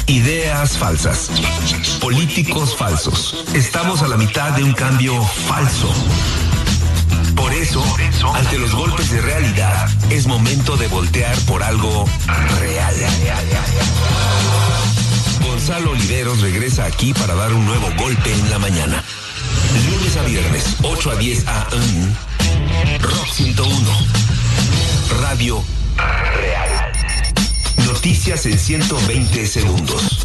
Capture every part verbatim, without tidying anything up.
Ideas falsas. Políticos falsos. Estamos a la mitad de un cambio falso. Por eso, ante los golpes de realidad, es momento de voltear por algo real. Gonzalo Oliveros regresa aquí para dar un nuevo golpe en la mañana. Lunes a viernes, ocho a diez a eme. Rock ciento uno. Radio Real. Noticias en ciento veinte segundos.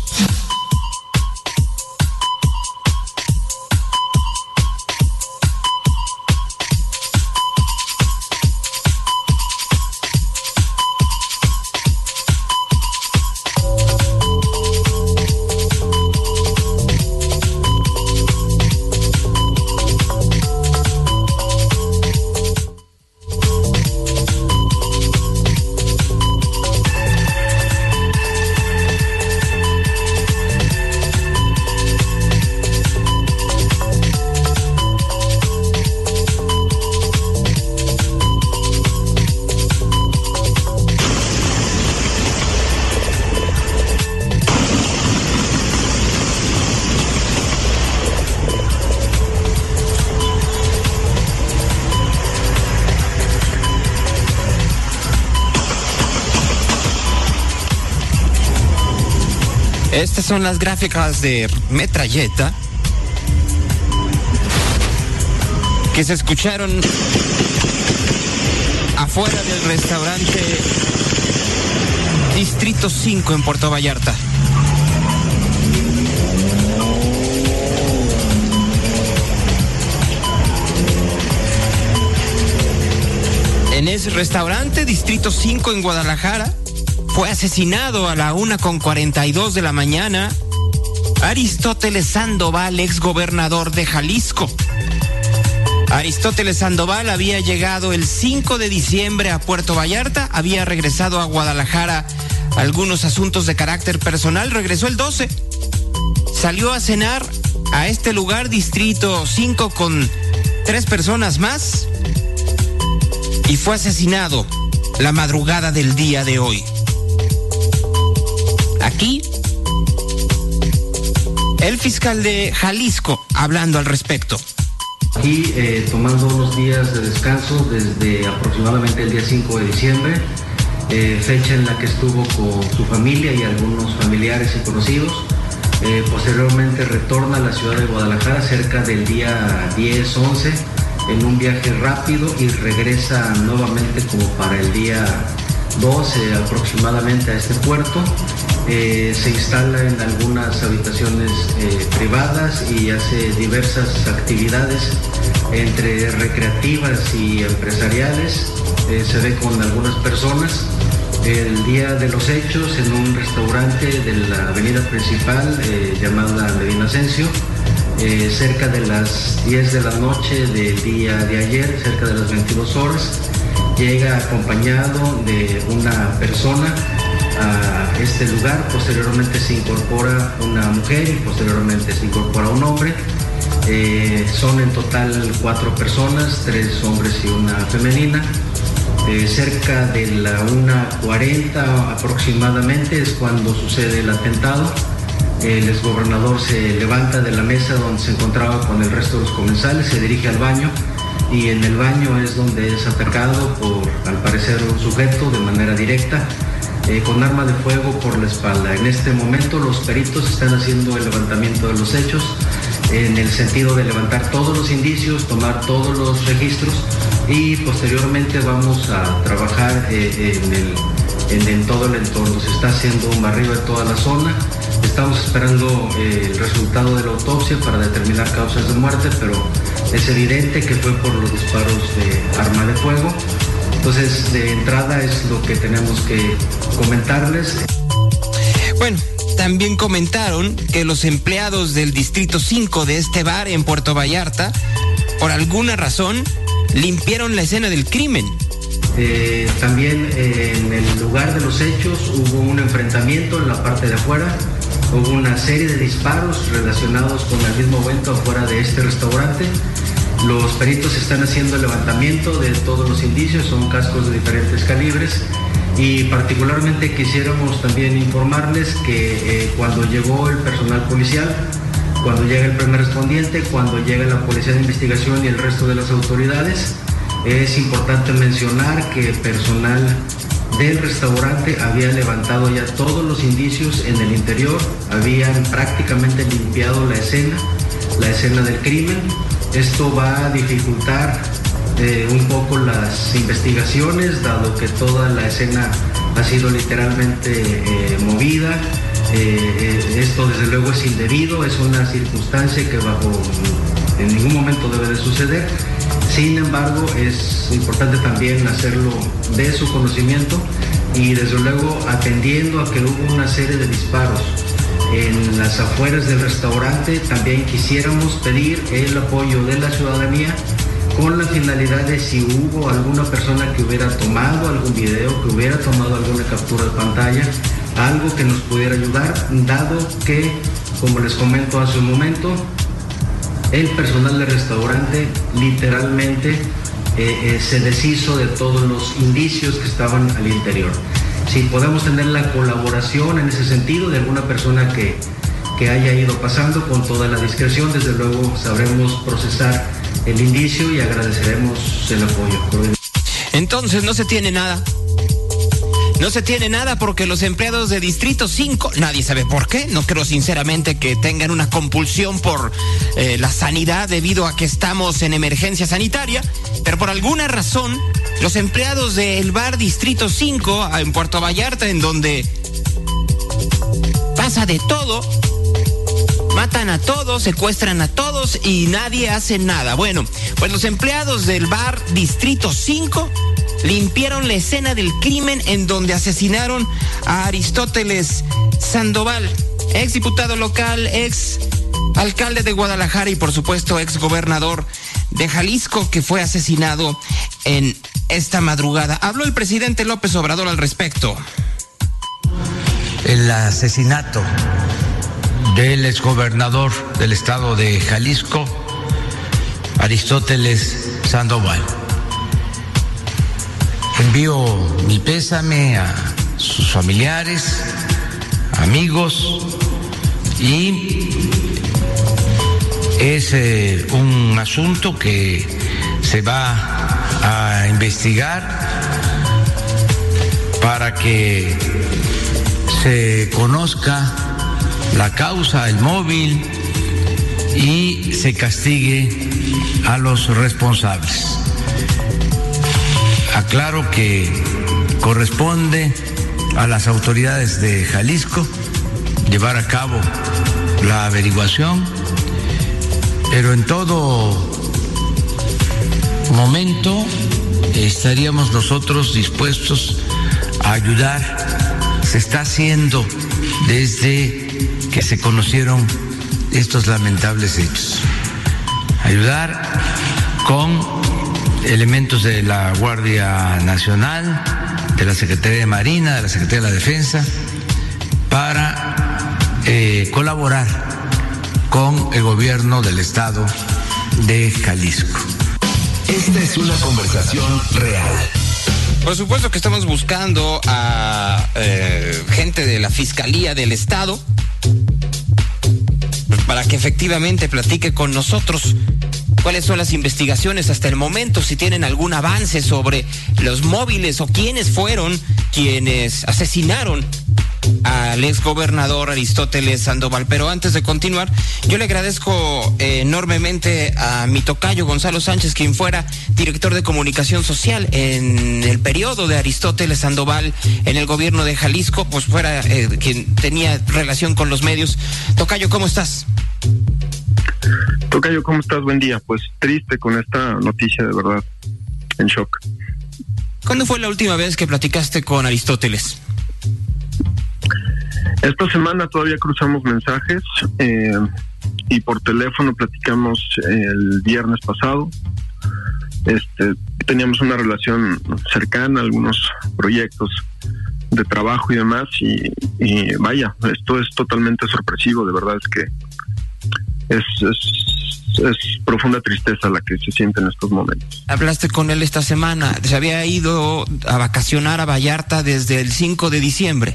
Estas son las gráficas de Metralleta que se escucharon afuera del restaurante Distrito cinco en Puerto Vallarta. En ese restaurante Distrito cinco en Guadalajara fue asesinado a la una con cuarenta y dos de la mañana Aristóteles Sandoval, exgobernador de Jalisco. Aristóteles Sandoval había llegado el cinco de diciembre a Puerto Vallarta, había regresado a Guadalajara algunos asuntos de carácter personal, regresó el doce, salió a cenar a este lugar, Distrito cinco, con tres personas más y fue asesinado la madrugada del día de hoy. Aquí, el fiscal de Jalisco hablando al respecto. Aquí eh, tomando unos días de descanso desde aproximadamente el día cinco de diciembre, eh, fecha en la que estuvo con su familia y algunos familiares y conocidos. Eh, posteriormente retorna a la ciudad de Guadalajara cerca del día diez, once en un viaje rápido y regresa nuevamente como para el día doce aproximadamente a este puerto. Eh, se instala en algunas habitaciones eh, privadas y hace diversas actividades entre recreativas y empresariales. Eh, se ve con algunas personas. El día de los hechos en un restaurante de la avenida principal eh, llamada Medina Asensio, eh, cerca de las diez de la noche del día de ayer, cerca de las veintidós horas, llega acompañado de una persona a este lugar. Posteriormente se incorpora una mujer y posteriormente se incorpora un hombre. Eh, son en total cuatro personas, tres hombres y una femenina. Eh, cerca de la una cuarenta aproximadamente es cuando sucede el atentado. El exgobernador se levanta de la mesa donde se encontraba con el resto de los comensales, se dirige al baño y en el baño es donde es atacado por, al parecer, un sujeto de manera directa, eh, con arma de fuego por la espalda. En este momento los peritos están haciendo el levantamiento de los hechos en el sentido de levantar todos los indicios, tomar todos los registros y posteriormente vamos a trabajar eh, en, el, en, en todo el entorno. Se está haciendo un barrido de toda la zona. Estamos esperando eh, el resultado de la autopsia para determinar causas de muerte, pero es evidente que fue por los disparos de arma de fuego. Entonces, de entrada es lo que tenemos que comentarles. Bueno, también comentaron que los empleados del Distrito cinco de este bar en Puerto Vallarta, por alguna razón, limpiaron la escena del crimen. Eh, también eh, en el lugar de los hechos hubo un enfrentamiento en la parte de afuera. Hubo una serie de disparos relacionados con el mismo evento afuera de este restaurante. Los peritos están haciendo el levantamiento de todos los indicios, son cascos de diferentes calibres Y particularmente quisiéramos también informarles que eh, cuando llegó el personal policial, cuando llega el primer respondiente, cuando llega la Policía de Investigación y el resto de las autoridades, es importante mencionar que personal del restaurante había levantado ya todos los indicios en el interior, habían prácticamente limpiado la escena, la escena del crimen. Esto va a dificultar eh, un poco las investigaciones, dado que toda la escena ha sido literalmente eh, movida. Eh, eh, esto desde luego es indebido, es una circunstancia que bajo en ningún momento debe de suceder. Sin embargo, es importante también hacerlo de su conocimiento y desde luego atendiendo a que hubo una serie de disparos en las afueras del restaurante, también quisiéramos pedir el apoyo de la ciudadanía con la finalidad de si hubo alguna persona que hubiera tomado algún video, que hubiera tomado alguna captura de pantalla, algo que nos pudiera ayudar, dado que, como les comento hace un momento, el personal del restaurante literalmente eh, eh, se deshizo de todos los indicios que estaban al interior. Si podemos tener la colaboración en ese sentido de alguna persona que, que haya ido pasando con toda la discreción, desde luego sabremos procesar el indicio y agradeceremos el apoyo. Entonces no se tiene nada. No se tiene nada porque los empleados de Distrito cinco, nadie sabe por qué, no creo sinceramente que tengan una compulsión por eh, la sanidad debido a que estamos en emergencia sanitaria, pero por alguna razón los empleados del bar Distrito cinco en Puerto Vallarta, en donde pasa de todo, matan a todos, secuestran a todos y nadie hace nada. Bueno, pues los empleados del bar Distrito cinco limpiaron la escena del crimen en donde asesinaron a Aristóteles Sandoval, ex diputado local, ex alcalde de Guadalajara y por supuesto ex gobernador de Jalisco, que fue asesinado en esta madrugada. Habló el presidente López Obrador al respecto. El asesinato del exgobernador del estado de Jalisco, Aristóteles Sandoval. Envío mi pésame a sus familiares, amigos, y es eh, un asunto que se va a investigar para que se conozca la causa, el móvil, y se castigue a los responsables. Aclaro que corresponde a las autoridades de Jalisco llevar a cabo la averiguación, pero en todo momento estaríamos nosotros dispuestos a ayudar. Se está haciendo desde que se conocieron estos lamentables hechos. Ayudar con elementos de la Guardia Nacional, de la Secretaría de Marina, de la Secretaría de la Defensa, para eh, colaborar con el gobierno del estado de Jalisco. Esta es una conversación real. Por supuesto que estamos buscando a eh, gente de la Fiscalía del Estado para que efectivamente platique con nosotros cuáles son las investigaciones hasta el momento, si tienen algún avance sobre los móviles o quiénes fueron quienes asesinaron al exgobernador Aristóteles Sandoval. Pero antes de continuar, yo le agradezco eh, enormemente a mi tocayo Gonzalo Sánchez, quien fuera director de comunicación social en el periodo de Aristóteles Sandoval en el gobierno de Jalisco, pues fuera eh, quien tenía relación con los medios. Tocayo, ¿cómo estás? Tocayo, ¿cómo estás? Buen día. Pues triste con esta noticia, de verdad, en shock. ¿Cuándo fue la última vez que platicaste con Aristóteles? Esta semana todavía cruzamos mensajes eh, y por teléfono platicamos el viernes pasado. Este, teníamos una relación cercana, algunos proyectos de trabajo y demás, y, y vaya, esto es totalmente sorpresivo. De verdad es que es, es es profunda tristeza la que se siente en estos momentos. Hablaste con él esta semana, se había ido a vacacionar a Vallarta desde el cinco de diciembre.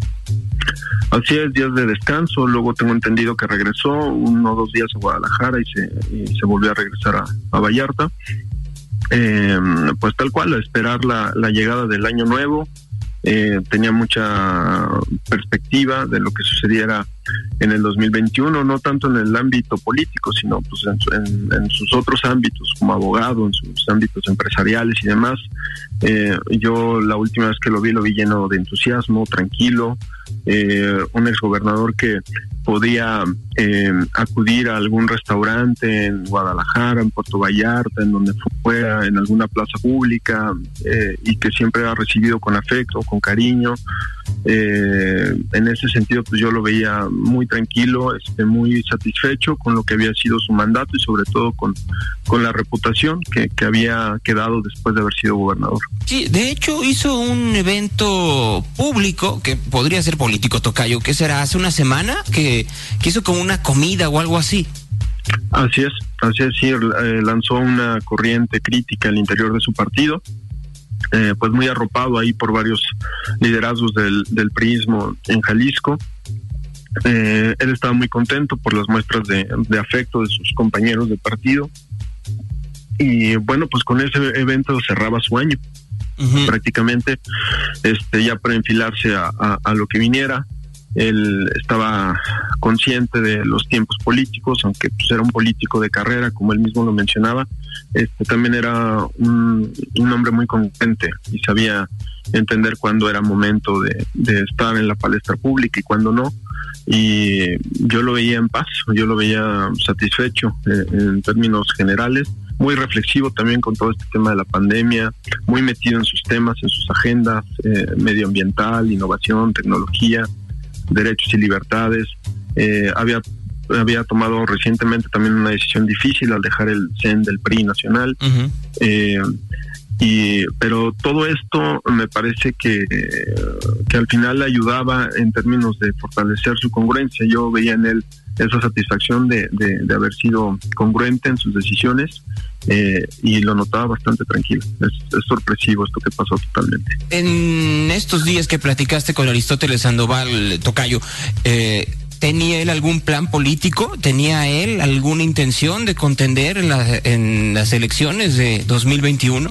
Así es, días de descanso, luego tengo entendido que regresó uno o dos días a Guadalajara y se, y se volvió a regresar a, a Vallarta. Eh, pues tal cual, a esperar la, la llegada del año nuevo. Eh, tenía mucha perspectiva de lo que sucediera en el dos mil veintiuno, no tanto en el ámbito político, sino pues en, en, en sus otros ámbitos, como abogado, en sus ámbitos empresariales y demás. Eh, yo la última vez que lo vi, lo vi lleno de entusiasmo, tranquilo, eh, un exgobernador que podía eh, acudir a algún restaurante en Guadalajara, en Puerto Vallarta, en donde fuera, en alguna plaza pública, eh, y que siempre era recibido con afecto, con cariño. Eh, en ese sentido, pues yo lo veía muy tranquilo, este, muy satisfecho con lo que había sido su mandato y sobre todo con, con la reputación que, que había quedado después de haber sido gobernador. Sí, de hecho hizo un evento público que podría ser político, tocayo, que será hace una semana que, que hizo como una comida o algo así. Así es, así es, sí, eh, lanzó una corriente crítica al interior de su partido. Eh, pues muy arropado ahí por varios liderazgos del, del priismo en Jalisco. Eh, él estaba muy contento por las muestras de, de afecto de sus compañeros de partido y bueno, pues con ese evento cerraba su año. Uh-huh. Prácticamente este, ya para enfilarse a, a, a lo que viniera. Él estaba consciente de los tiempos políticos, aunque pues era un político de carrera, como él mismo lo mencionaba. Este también era un, un hombre muy competente y sabía entender cuándo era momento de, de estar en la palestra pública y cuándo no. Y yo lo veía en paz, yo lo veía satisfecho eh, en términos generales, muy reflexivo también con todo este tema de la pandemia, muy metido en sus temas, en sus agendas, eh, medioambiental, innovación, tecnología, derechos y libertades. Eh, había había tomado recientemente también una decisión difícil al dejar el C E N del P R I nacional. Uh-huh. eh, y pero todo esto me parece que, que al final le ayudaba en términos de fortalecer su congruencia. Yo veía en él esa satisfacción de, de, de haber sido congruente en sus decisiones, eh, y lo notaba bastante tranquilo. Es, es sorpresivo esto que pasó totalmente. En estos días que platicaste con Aristóteles Sandoval, tocayo, eh, ¿tenía él algún plan político? ¿Tenía él alguna intención de contender en, la, en las elecciones de dos mil veintiuno?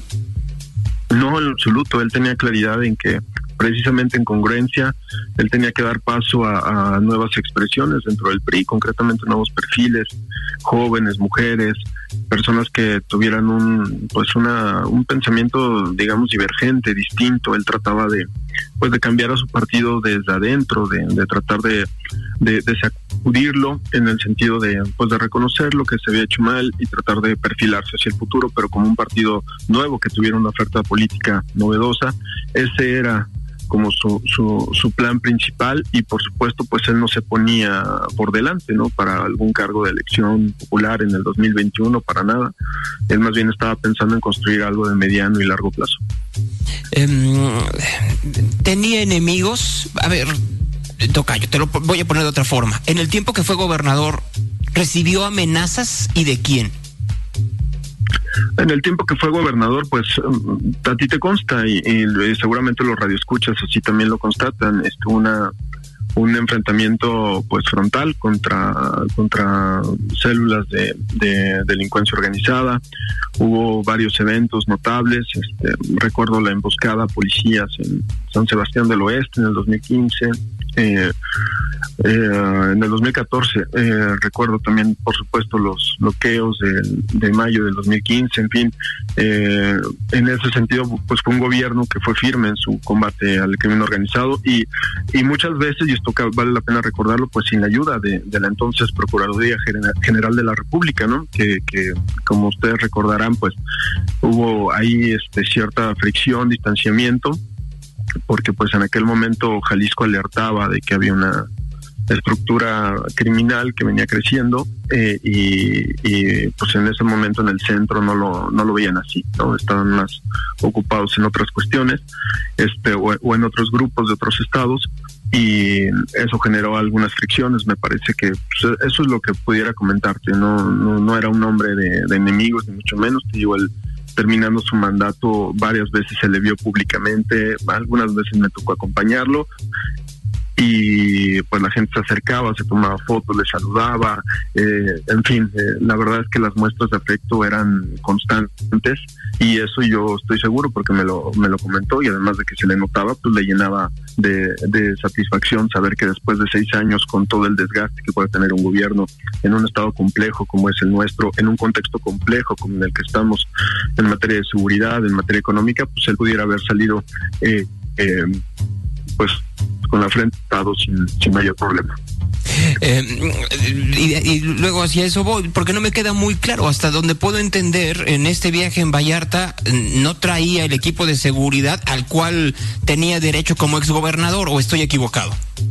No, en absoluto. Él tenía claridad en que precisamente en congruencia él tenía que dar paso a, a nuevas expresiones dentro del P R I, concretamente nuevos perfiles, jóvenes, mujeres, personas que tuvieran un pues una un pensamiento, digamos, divergente, distinto. Él trataba de pues de cambiar a su partido desde adentro, de, de tratar de, de, de sacudirlo en el sentido de pues de reconocer lo que se había hecho mal y tratar de perfilarse hacia el futuro, pero como un partido nuevo que tuviera una oferta política novedosa. Ese era como su, su, su plan principal, y por supuesto pues él no se ponía por delante, ¿no?, para algún cargo de elección popular en el dos mil veintiuno, para nada. Él más bien estaba pensando en construir algo de mediano y largo plazo. Um, ¿Tenía enemigos? A ver, tocayo, te lo voy a poner de otra forma. En el tiempo que fue gobernador, ¿recibió amenazas y de quién? En el tiempo que fue gobernador, pues a ti te consta y, y seguramente los radioescuchas así también lo constatan, este, una un enfrentamiento pues frontal contra contra células de, de delincuencia organizada. Hubo varios eventos notables. Este, recuerdo la emboscada a policías en San Sebastián del Oeste en el dos mil quince. Eh, eh, en el dos mil catorce eh, recuerdo también, por supuesto, los bloqueos de, de mayo del dos mil quince. En fin, eh, en ese sentido pues fue un gobierno que fue firme en su combate al crimen organizado, y, y muchas veces, y esto vale la pena recordarlo, pues sin la ayuda de, de la entonces Procuraduría General de la República, ¿no?, que, que como ustedes recordarán, pues hubo ahí este cierta fricción, distanciamiento, porque pues en aquel momento Jalisco alertaba de que había una estructura criminal que venía creciendo, eh, y, y pues en ese momento en el centro no lo no lo veían así, ¿no? Estaban más ocupados en otras cuestiones, este o, o en otros grupos de otros estados, y eso generó algunas fricciones. Me parece que pues, eso es lo que pudiera comentarte. No, no, no era un hombre de, de enemigos, ni mucho menos. Te digo, él terminando su mandato varias veces se le vio públicamente, algunas veces me tocó acompañarlo, y pues la gente se acercaba, se tomaba fotos, le saludaba, eh, en fin, eh, la verdad es que las muestras de afecto eran constantes, y eso yo estoy seguro porque me lo me lo comentó, y además de que se le notaba, pues le llenaba de, de satisfacción saber que después de seis años, con todo el desgaste que puede tener un gobierno en un estado complejo como es el nuestro, en un contexto complejo como en el que estamos en materia de seguridad, en materia económica, pues él pudiera haber salido eh, eh, pues con la frente atado sin, sin mayor problema. Eh, y, y luego hacia eso voy, porque no me queda muy claro. Hasta donde puedo entender, en este viaje en Vallarta no traía el equipo de seguridad al cual tenía derecho como exgobernador, ¿o estoy equivocado?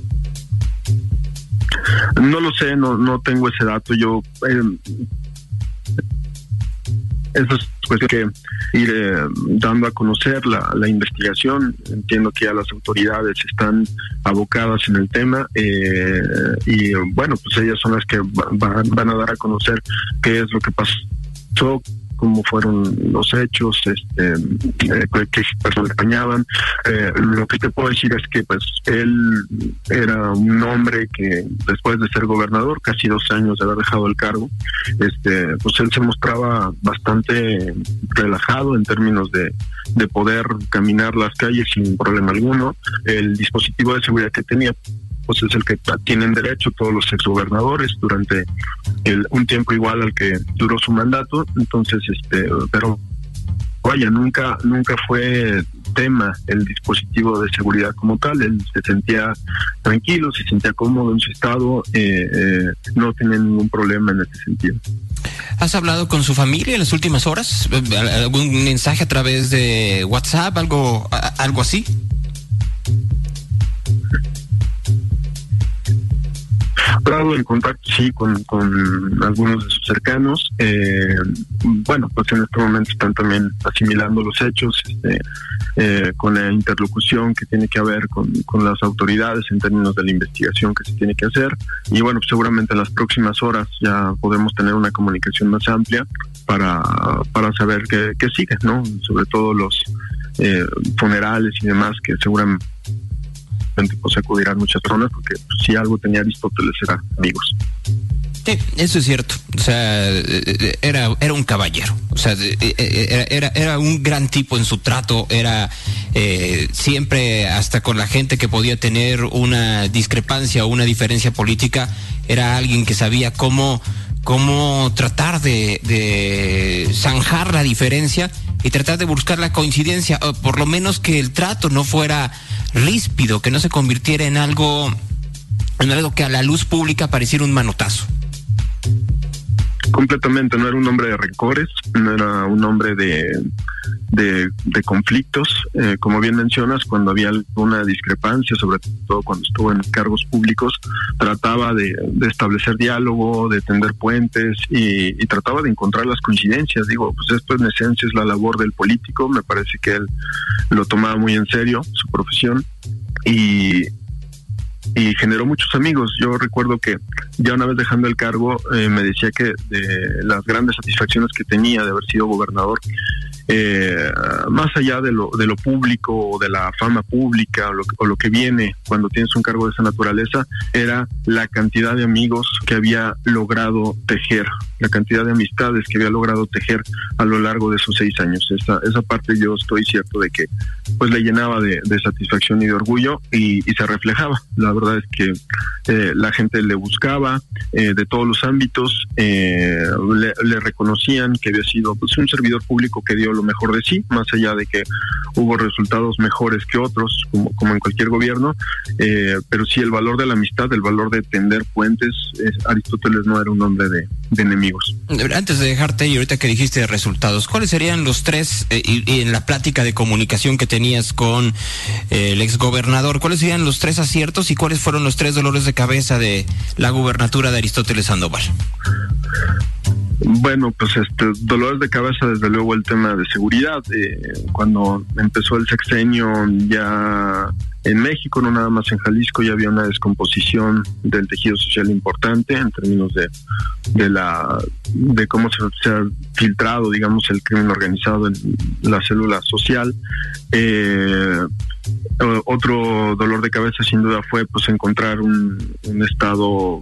No lo sé, no no tengo ese dato. Yo eh, eso es cuestión que ir eh, dando a conocer la, la investigación. Entiendo que ya las autoridades están abocadas en el tema, eh, y bueno, pues ellas son las que van, van a dar a conocer qué es lo que pasó, cómo fueron los hechos, este, eh, qué personas acompañaban. Eh, lo que te puedo decir es que pues él era un hombre que después de ser gobernador, casi dos años de haber dejado el cargo, este, pues él se mostraba bastante relajado en términos de, de poder caminar las calles sin problema alguno. El dispositivo de seguridad que tenía pues es el que tienen derecho todos los exgobernadores durante el, un tiempo igual al que duró su mandato. Entonces, este, pero vaya, nunca nunca fue tema el dispositivo de seguridad como tal. Él se sentía tranquilo, se sentía cómodo en su estado, eh, eh, no tenía ningún problema en ese sentido. ¿Has hablado con su familia en las últimas horas? ¿Algún mensaje a través de WhatsApp, algo, algo así? Estado en contacto, sí, con, con algunos de sus cercanos. Eh, bueno, pues en este momento están también asimilando los hechos, este, eh, con la interlocución que tiene que haber con, con las autoridades en términos de la investigación que se tiene que hacer. Y bueno, pues seguramente en las próximas horas ya podemos tener una comunicación más amplia para, para saber qué, qué sigue, ¿no? Sobre todo los eh, funerales y demás, que seguramente pues acudirán muchas personas, porque pues, si algo tenía Aristóteles era amigos. Sí, eso es cierto. O sea, era era un caballero. O sea, era era, era un gran tipo en su trato. Era eh, siempre, hasta con la gente que podía tener una discrepancia o una diferencia política, era alguien que sabía cómo cómo tratar de, de zanjar la diferencia y tratar de buscar la coincidencia, o por lo menos que el trato no fuera ríspido, que no se convirtiera en algo en algo que a la luz pública pareciera un manotazo. Completamente, no era un hombre de rencores, no era un hombre de de, de conflictos, eh, como bien mencionas, cuando había alguna discrepancia, sobre todo cuando estuvo en cargos públicos, trataba de, de establecer diálogo, de tender puentes y, y trataba de encontrar las coincidencias. Digo, pues esto en esencia es la labor del político. Me parece que él lo tomaba muy en serio, su profesión, y y generó muchos amigos. Yo recuerdo que ya una vez dejando el cargo, eh, me decía que de las grandes satisfacciones que tenía de haber sido gobernador, eh, más allá de lo de lo público o de la fama pública o lo, o lo que viene cuando tienes un cargo de esa naturaleza, era la cantidad de amigos que había logrado tejer, la cantidad de amistades que había logrado tejer a lo largo de esos seis años. Esa, esa parte yo estoy cierto de que pues le llenaba de, de satisfacción y de orgullo, y, y se reflejaba. La verdad es que eh, la gente le buscaba eh, de todos los ámbitos, eh, le, le reconocían que había sido pues un servidor público que dio lo mejor de sí, más allá de que hubo resultados mejores que otros, como, como en cualquier gobierno, eh, pero sí el valor de la amistad, el valor de tender puentes. eh, Aristóteles no era un hombre de, de enemigos. Antes de dejarte, y ahorita que dijiste de resultados, ¿cuáles serían los tres, eh, y, y en la plática de comunicación que tenías con eh, el exgobernador, cuáles serían los tres aciertos y cuáles fueron los tres dolores de cabeza de la gubernatura de Aristóteles Sandoval? Bueno, pues este dolores de cabeza, desde luego el tema de seguridad. Eh, cuando empezó el sexenio ya en México, no nada más en Jalisco, ya había una descomposición del tejido social importante en términos de de la de cómo se, se ha filtrado, digamos, el crimen organizado en la célula social. Eh, otro dolor de cabeza sin duda fue pues encontrar un, un estado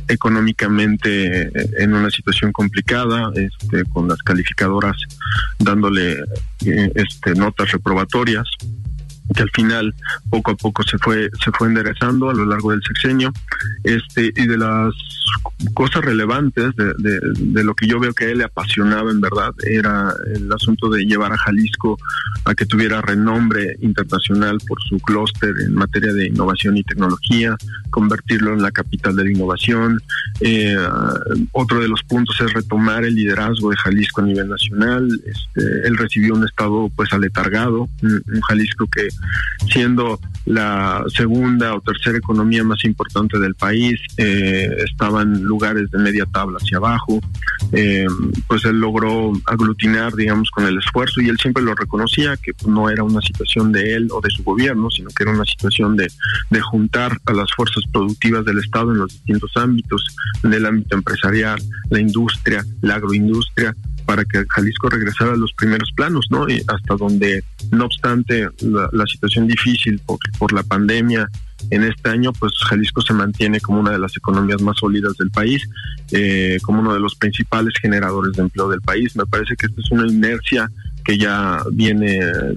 económicamente en una situación complicada, este, con las calificadoras dándole eh, este, notas reprobatorias, que al final poco a poco se fue se fue enderezando a lo largo del sexenio. Este y de las cosas relevantes de, de, de lo que yo veo que a él le apasionaba en verdad era el asunto de llevar a Jalisco a que tuviera renombre internacional por su clúster en materia de innovación y tecnología, convertirlo en la capital de la innovación. Eh, otro de los puntos es retomar el liderazgo de Jalisco a nivel nacional. Este, él recibió un estado pues aletargado, un, un Jalisco que, siendo la segunda o tercera economía más importante del país, eh, estaba en lugares de media tabla hacia abajo. Eh, pues él logró aglutinar, digamos, con el esfuerzo, y él siempre lo reconocía, que no era una situación de él o de su gobierno, sino que era una situación de, de juntar a las fuerzas productivas del Estado en los distintos ámbitos, en el ámbito empresarial, la industria, la agroindustria, para que Jalisco regresara a los primeros planos, ¿no? Y hasta donde, no obstante la, la situación difícil por, por la pandemia en este año, pues Jalisco se mantiene como una de las economías más sólidas del país, eh, como uno de los principales generadores de empleo del país. Me parece que esta es una inercia que ya viene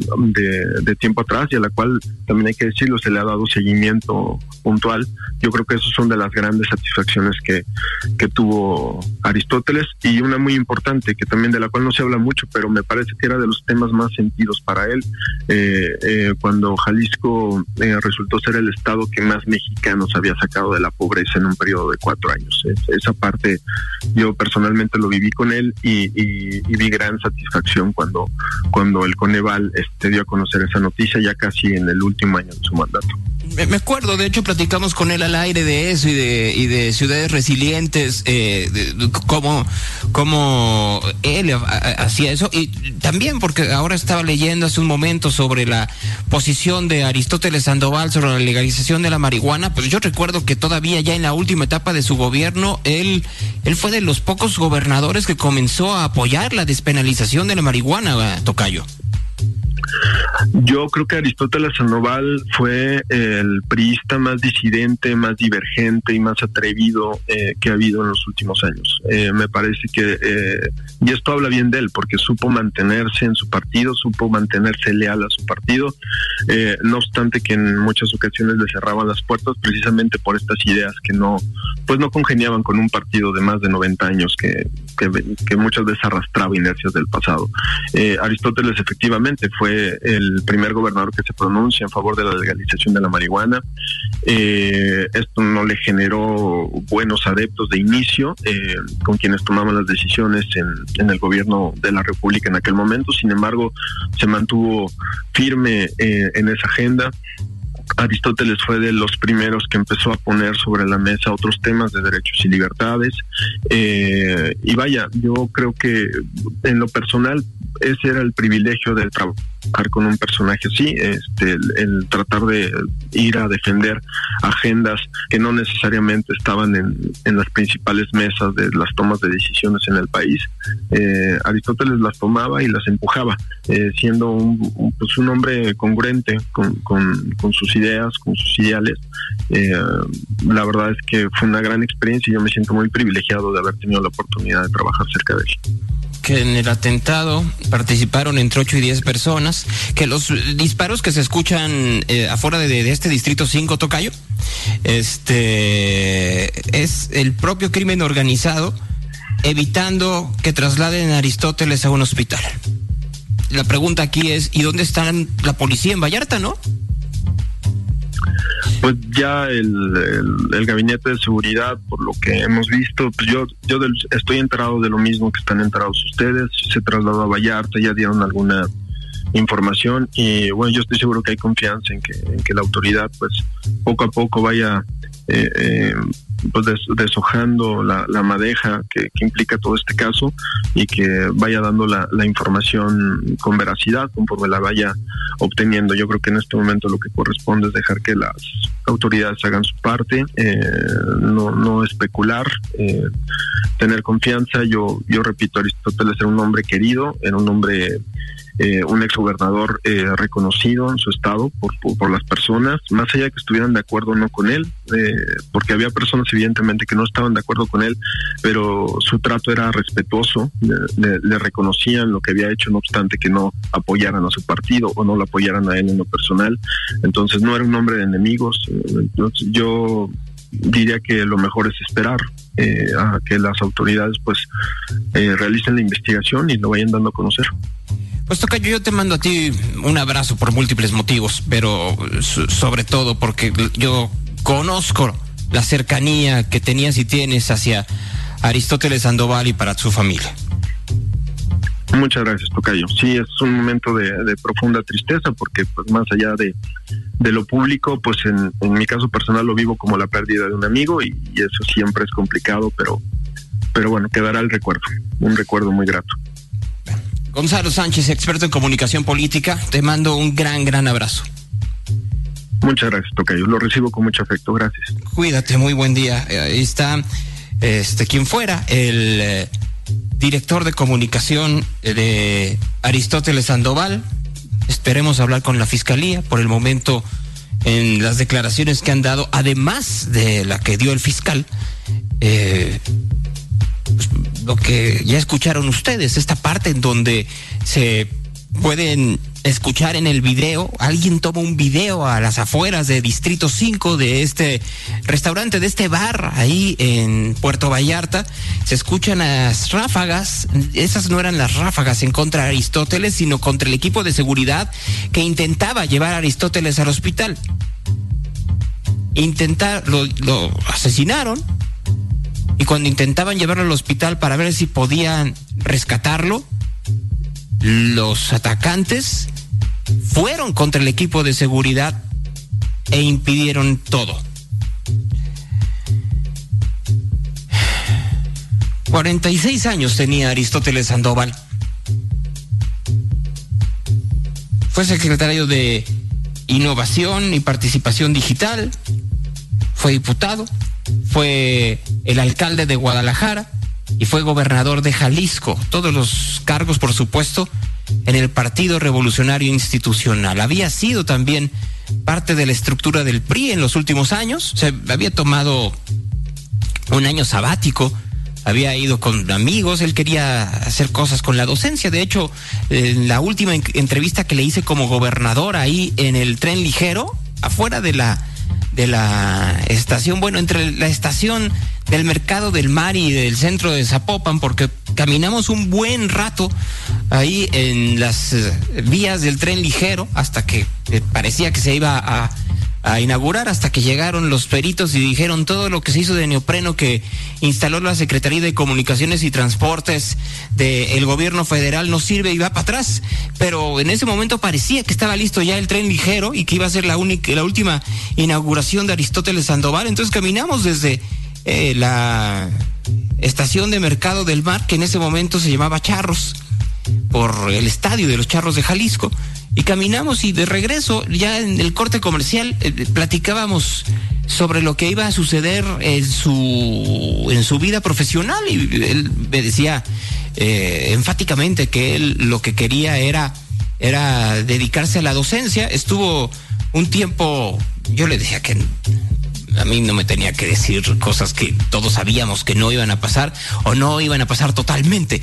de, de tiempo atrás, y a la cual, también hay que decirlo, se le ha dado seguimiento puntual. Yo creo que esas son de las grandes satisfacciones que, que tuvo Aristóteles, y una muy importante, que también de la cual no se habla mucho, pero me parece que era de los temas más sentidos para él, eh, eh, cuando Jalisco eh, resultó ser el estado que más mexicanos había sacado de la pobreza en un periodo de cuatro años. Es, esa parte yo personalmente lo viví con él, y, y, y vi gran satisfacción cuando cuando el Coneval este, dio a conocer esa noticia, ya casi en el último año de su mandato. Me acuerdo, de hecho platicamos con él al aire de eso y de y de ciudades resilientes, eh, de, de, cómo, cómo él hacía eso, y también porque ahora estaba leyendo hace un momento sobre la posición de Aristóteles Sandoval sobre la legalización de la marihuana. Pues yo recuerdo que todavía ya en la última etapa de su gobierno, él, él fue de los pocos gobernadores que comenzó a apoyar la despenalización de la marihuana, tocayo. Yo creo que Aristóteles Sandoval fue el priista más disidente, más divergente y más atrevido eh, que ha habido en los últimos años. Eh, me parece que, eh, y esto habla bien de él, porque supo mantenerse en su partido, supo mantenerse leal a su partido, eh, no obstante que en muchas ocasiones le cerraban las puertas precisamente por estas ideas que no, pues no congeniaban con un partido de más de noventa años que, que, que muchas veces arrastraba inercias del pasado. Eh, Aristóteles efectivamente fue el primer gobernador que se pronuncia en favor de la legalización de la marihuana. Eh, esto no le generó buenos adeptos de inicio, eh, con quienes tomaban las decisiones en, en el gobierno de la República en aquel momento. Sin embargo, se mantuvo firme eh, en esa agenda. Aristóteles fue de los primeros que empezó a poner sobre la mesa otros temas de derechos y libertades, eh, y vaya, yo creo que en lo personal ese era el privilegio del trabajar con un personaje así, este, el, el tratar de ir a defender agendas que no necesariamente estaban en, en las principales mesas de las tomas de decisiones en el país. Eh, Aristóteles las tomaba y las empujaba, eh, siendo un, un, pues un hombre congruente con, con, con sus ideas, con sus ideales. Eh, la verdad es que fue una gran experiencia, y yo me siento muy privilegiado de haber tenido la oportunidad de trabajar cerca de él. Que en el atentado participaron entre ocho y diez personas, que los disparos que se escuchan eh, afuera de, de este distrito cinco, tocayo, este es el propio crimen organizado evitando que trasladen a Aristóteles a un hospital. La pregunta aquí es, ¿y dónde está la policía en Vallarta, no? Pues ya el, el, el gabinete de seguridad, por lo que hemos visto, pues yo yo del, estoy enterado de lo mismo que están enterados ustedes. Se trasladó a Vallarta, ya dieron alguna información, y bueno, yo estoy seguro que hay confianza en que, en que la autoridad pues poco a poco vaya eh, eh, pues des, deshojando la, la madeja que, que implica todo este caso y que vaya dando la, la información con veracidad conforme la vaya obteniendo. Yo creo que en este momento lo que corresponde es dejar que las autoridades hagan su parte, eh, no, no especular, eh, tener confianza. Yo, yo repito, Aristóteles era un hombre querido, era un hombre, eh, un exgobernador eh, reconocido en su estado por, por, por las personas, más allá de que estuvieran de acuerdo o no con él, eh, porque había personas evidentemente que no estaban de acuerdo con él, pero su trato era respetuoso, le, le, le reconocían lo que había hecho, no obstante que no apoyaran a su partido o no lo apoyaran a él en lo personal. Entonces no era un hombre de enemigos. Entonces, yo diría que lo mejor es esperar eh, a que las autoridades pues eh, realicen la investigación y lo vayan dando a conocer. Pues Tocayo, yo te mando a ti un abrazo por múltiples motivos, pero sobre todo porque yo conozco la cercanía que tenías y tienes hacia Aristóteles Sandoval y para su familia. Muchas gracias, Tocayo. Sí, es un momento de, de profunda tristeza porque pues más allá de, de lo público, pues en, en mi caso personal lo vivo como la pérdida de un amigo y, y eso siempre es complicado, pero, pero bueno, quedará el recuerdo, un recuerdo muy grato. Gonzalo Sánchez, experto en comunicación política, te mando un gran, gran abrazo. Muchas gracias, Tocayo, lo recibo con mucho afecto, gracias. Cuídate, muy buen día. Ahí está, este, quien fuera, el eh, director de comunicación de Aristóteles Sandoval. Esperemos hablar con la fiscalía. Por el momento, en las declaraciones que han dado, además de la que dio el fiscal, eh, pues, lo que ya escucharon ustedes, esta parte en donde se pueden escuchar en el video, alguien toma un video a las afueras de Distrito cinco de este restaurante, de este bar ahí en Puerto Vallarta, se escuchan las ráfagas. Esas no eran las ráfagas en contra de Aristóteles, sino contra el equipo de seguridad que intentaba llevar a Aristóteles al hospital. Intentar, lo, lo asesinaron, y cuando intentaban llevarlo al hospital para ver si podían rescatarlo, los atacantes fueron contra el equipo de seguridad e impidieron todo. cuarenta y seis años tenía Aristóteles Sandoval. Fue secretario de Innovación y Participación Digital, fue diputado, fue el alcalde de Guadalajara y fue gobernador de Jalisco. Todos los cargos, por supuesto, en el Partido Revolucionario Institucional. Había sido también parte de la estructura del P R I en los últimos años. Se había tomado un año sabático, había ido con amigos, él quería hacer cosas con la docencia. De hecho, en la última entrevista que le hice como gobernador ahí en el tren ligero, afuera de la de la estación, bueno, entre la estación del Mercado del Mar y del centro de Zapopan, porque caminamos un buen rato ahí en las eh, vías del tren ligero hasta que eh, parecía que se iba a, a inaugurar, hasta que llegaron los peritos y dijeron todo lo que se hizo de neopreno que instaló la Secretaría de Comunicaciones y Transportes del gobierno federal no sirve y va para atrás. Pero en ese momento parecía que estaba listo ya el tren ligero y que iba a ser la única, la última inauguración de Aristóteles Sandoval. Entonces caminamos desde eh, la estación de Mercado del Mar, que en ese momento se llamaba Charros, por el estadio de los Charros de Jalisco, y caminamos, y de regreso ya en el corte comercial eh, platicábamos sobre lo que iba a suceder en su en su vida profesional, y él me decía eh, enfáticamente que él lo que quería era era dedicarse a la docencia. Estuvo un tiempo, yo le decía que a mí no me tenía que decir cosas que todos sabíamos que no iban a pasar o no iban a pasar totalmente.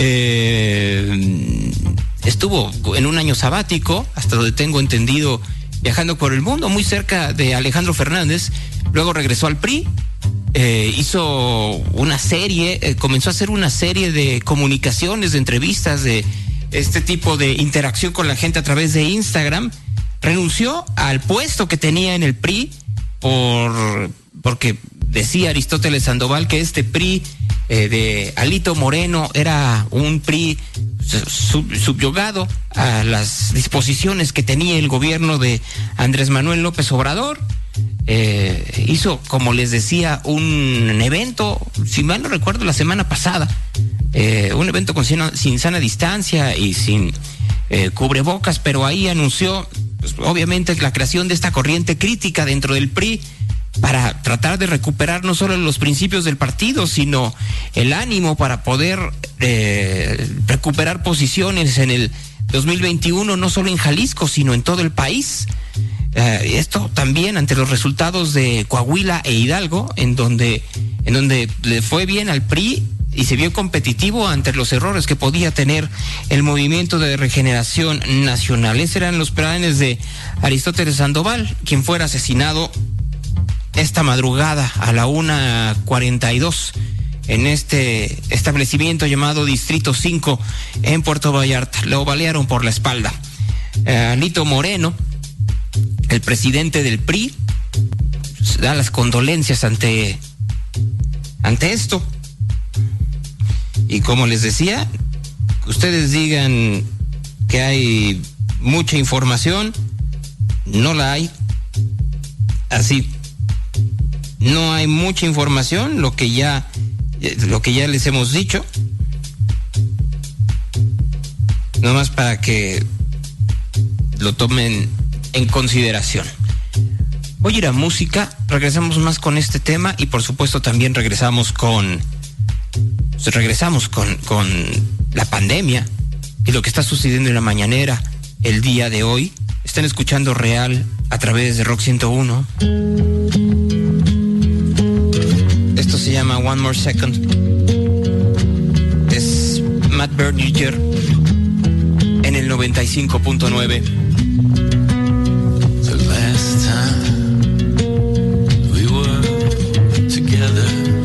Eh, estuvo en un año sabático, hasta donde tengo entendido, viajando por el mundo, muy cerca de Alejandro Fernández. Luego regresó al P R I, eh, hizo una serie, eh, comenzó a hacer una serie de comunicaciones, de entrevistas, de este tipo de interacción con la gente a través de Instagram. Renunció al puesto que tenía en el P R I por porque decía Aristóteles Sandoval que este P R I eh, de Alito Moreno era un P R I sub, subyugado a las disposiciones que tenía el gobierno de Andrés Manuel López Obrador. eh, hizo, como les decía, un evento, si mal no recuerdo, la semana pasada, eh, un evento con sin, sin sana distancia y sin eh, cubrebocas, pero ahí anunció, pues, obviamente, la creación de esta corriente crítica dentro del P R I para tratar de recuperar no solo los principios del partido, sino el ánimo para poder eh, recuperar posiciones en el dos mil veintiuno, no solo en Jalisco, sino en todo el país. Eh, esto también ante los resultados de Coahuila e Hidalgo, en donde, en donde le fue bien al P R I y se vio competitivo ante los errores que podía tener el Movimiento de Regeneración Nacional. Esos eran los planes de Aristóteles Sandoval, quien fuera asesinado esta madrugada a la una cuarenta y dos en este establecimiento llamado Distrito cinco en Puerto Vallarta. Lo balearon por la espalda. Eh, Alito Moreno, el presidente del P R I, da las condolencias ante, ante esto. Y como les decía, ustedes digan que hay mucha información, no la hay. Así, no hay mucha información, lo que ya, lo que ya les hemos dicho. Nomás para que lo tomen en consideración. Voy a ir a música, regresamos más con este tema y por supuesto también regresamos con regresamos con, con la pandemia y lo que está sucediendo en la mañanera el día de hoy. Están escuchando Real a través de Rock ciento uno. Esto se llama One More Second. Es Matt Berninger en el noventa y cinco punto nueve. The last time we were together,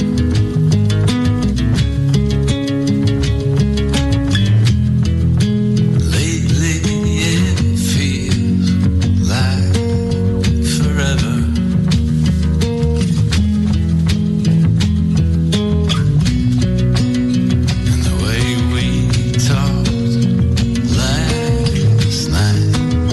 lately it feels like forever. And the way we talked last night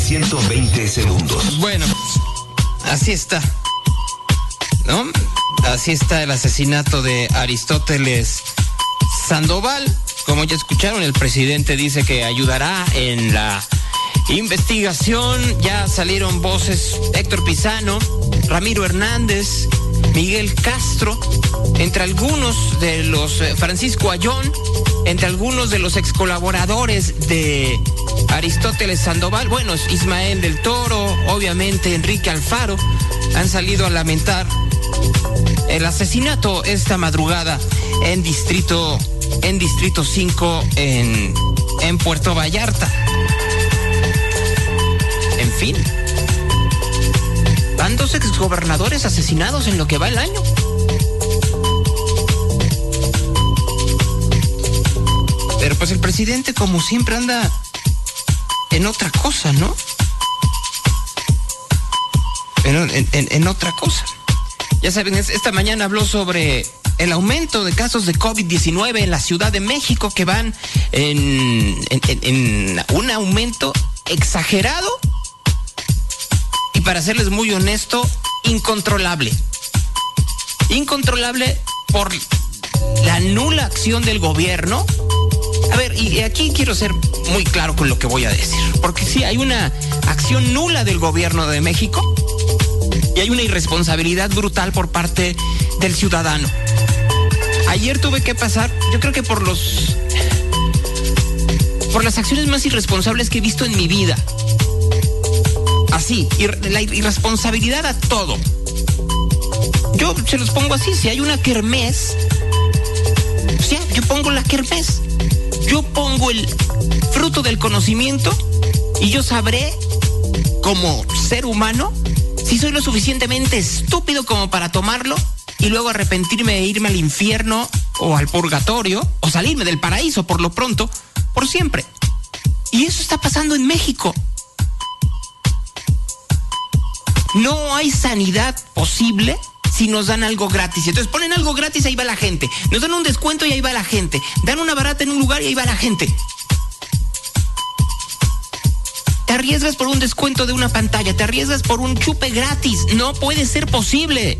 ciento veinte segundos. Bueno, así está, ¿no? Así está el asesinato de Aristóteles Sandoval. Como ya escucharon, el presidente dice que ayudará en la investigación. Ya salieron voces: Héctor Pizano, Ramiro Hernández, Miguel Castro, entre algunos de los, eh, Francisco Ayón, entre algunos de los ex colaboradores de Aristóteles Sandoval. Bueno, Ismael del Toro, obviamente Enrique Alfaro, han salido a lamentar el asesinato esta madrugada en Distrito, en Distrito cinco en, en Puerto Vallarta. En fin, van dos exgobernadores asesinados en lo que va el año. Pero pues el presidente, como siempre, anda en otra cosa, ¿no? En, en, en otra cosa. Ya saben, esta mañana habló sobre el aumento de casos de COVID diecinueve en la Ciudad de México, que van en, en, en un aumento exagerado y, para serles muy honesto, incontrolable. Incontrolable por la nula acción del gobierno. A ver, y aquí quiero ser muy claro con lo que voy a decir, porque sí, hay una acción nula del gobierno de México y hay una irresponsabilidad brutal por parte del ciudadano. Ayer tuve que pasar, yo creo que por los por las acciones más irresponsables que he visto en mi vida. Así, ir, la irresponsabilidad a todo. Yo se los pongo así: si hay una kermés, o sea, yo pongo la kermés. Yo pongo el fruto del conocimiento y yo sabré, como ser humano, si soy lo suficientemente estúpido como para tomarlo y luego arrepentirme de irme al infierno o al purgatorio o salirme del paraíso por lo pronto, por siempre. Y eso está pasando en México. No hay sanidad posible si nos dan algo gratis. Entonces ponen algo gratis, ahí va la gente. Nos dan un descuento y ahí va la gente. Dan una barata en un lugar y ahí va la gente. Te arriesgas por un descuento de una pantalla, te arriesgas por un chupe gratis. No puede ser posible.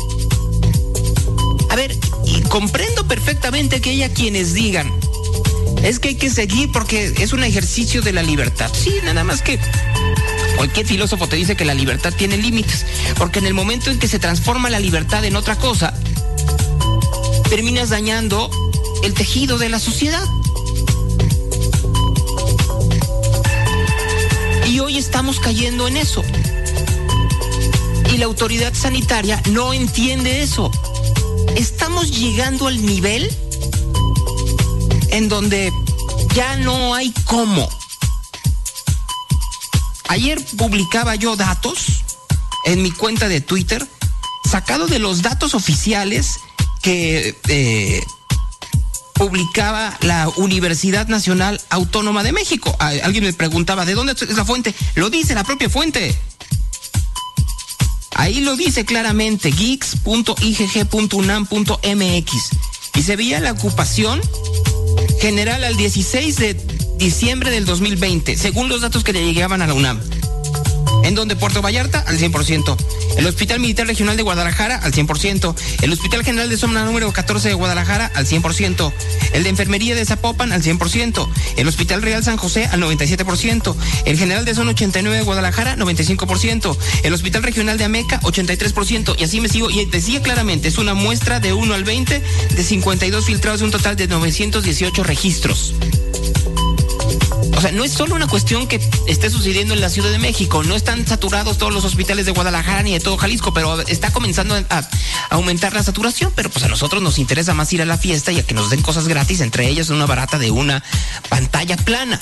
A ver, y comprendo perfectamente que haya quienes digan: es que hay que seguir porque es un ejercicio de la libertad. Sí, nada más que cualquier filósofo te dice que la libertad tiene límites, porque en el momento en que se transforma la libertad en otra cosa, terminas dañando el tejido de la sociedad. Y hoy estamos cayendo en eso. Y la autoridad sanitaria no entiende eso. Estamos llegando al nivel en donde ya no hay cómo. Ayer publicaba yo datos en mi cuenta de Twitter, sacado de los datos oficiales que eh, publicaba la Universidad Nacional Autónoma de México. Alguien me preguntaba: ¿de dónde es la fuente? Lo dice la propia fuente. Ahí lo dice claramente: geeks punto i g g punto u n a m punto m x. Y se veía la ocupación general al dieciséis de diciembre del dos mil veinte, según los datos que le llegaban a la UNAM. En donde Puerto Vallarta al cien por ciento, el Hospital Militar Regional de Guadalajara al cien por ciento, el Hospital General de Zona número catorce de Guadalajara al cien por ciento, el de Enfermería de Zapopan al cien por ciento, el Hospital Real San José al noventa y siete por ciento, el General de Zona ochenta y nueve de Guadalajara noventa y cinco por ciento, el Hospital Regional de Ameca ochenta y tres por ciento, y así me sigo, y decía claramente: es una muestra de uno al veinte de cincuenta y dos filtrados de un total de novecientos dieciocho registros. O sea, no es solo una cuestión que esté sucediendo en la Ciudad de México, no están saturados todos los hospitales de Guadalajara ni de todo Jalisco, pero está comenzando a, a aumentar la saturación. Pero pues a nosotros nos interesa más ir a la fiesta y a que nos den cosas gratis, entre ellas una barata de una pantalla plana.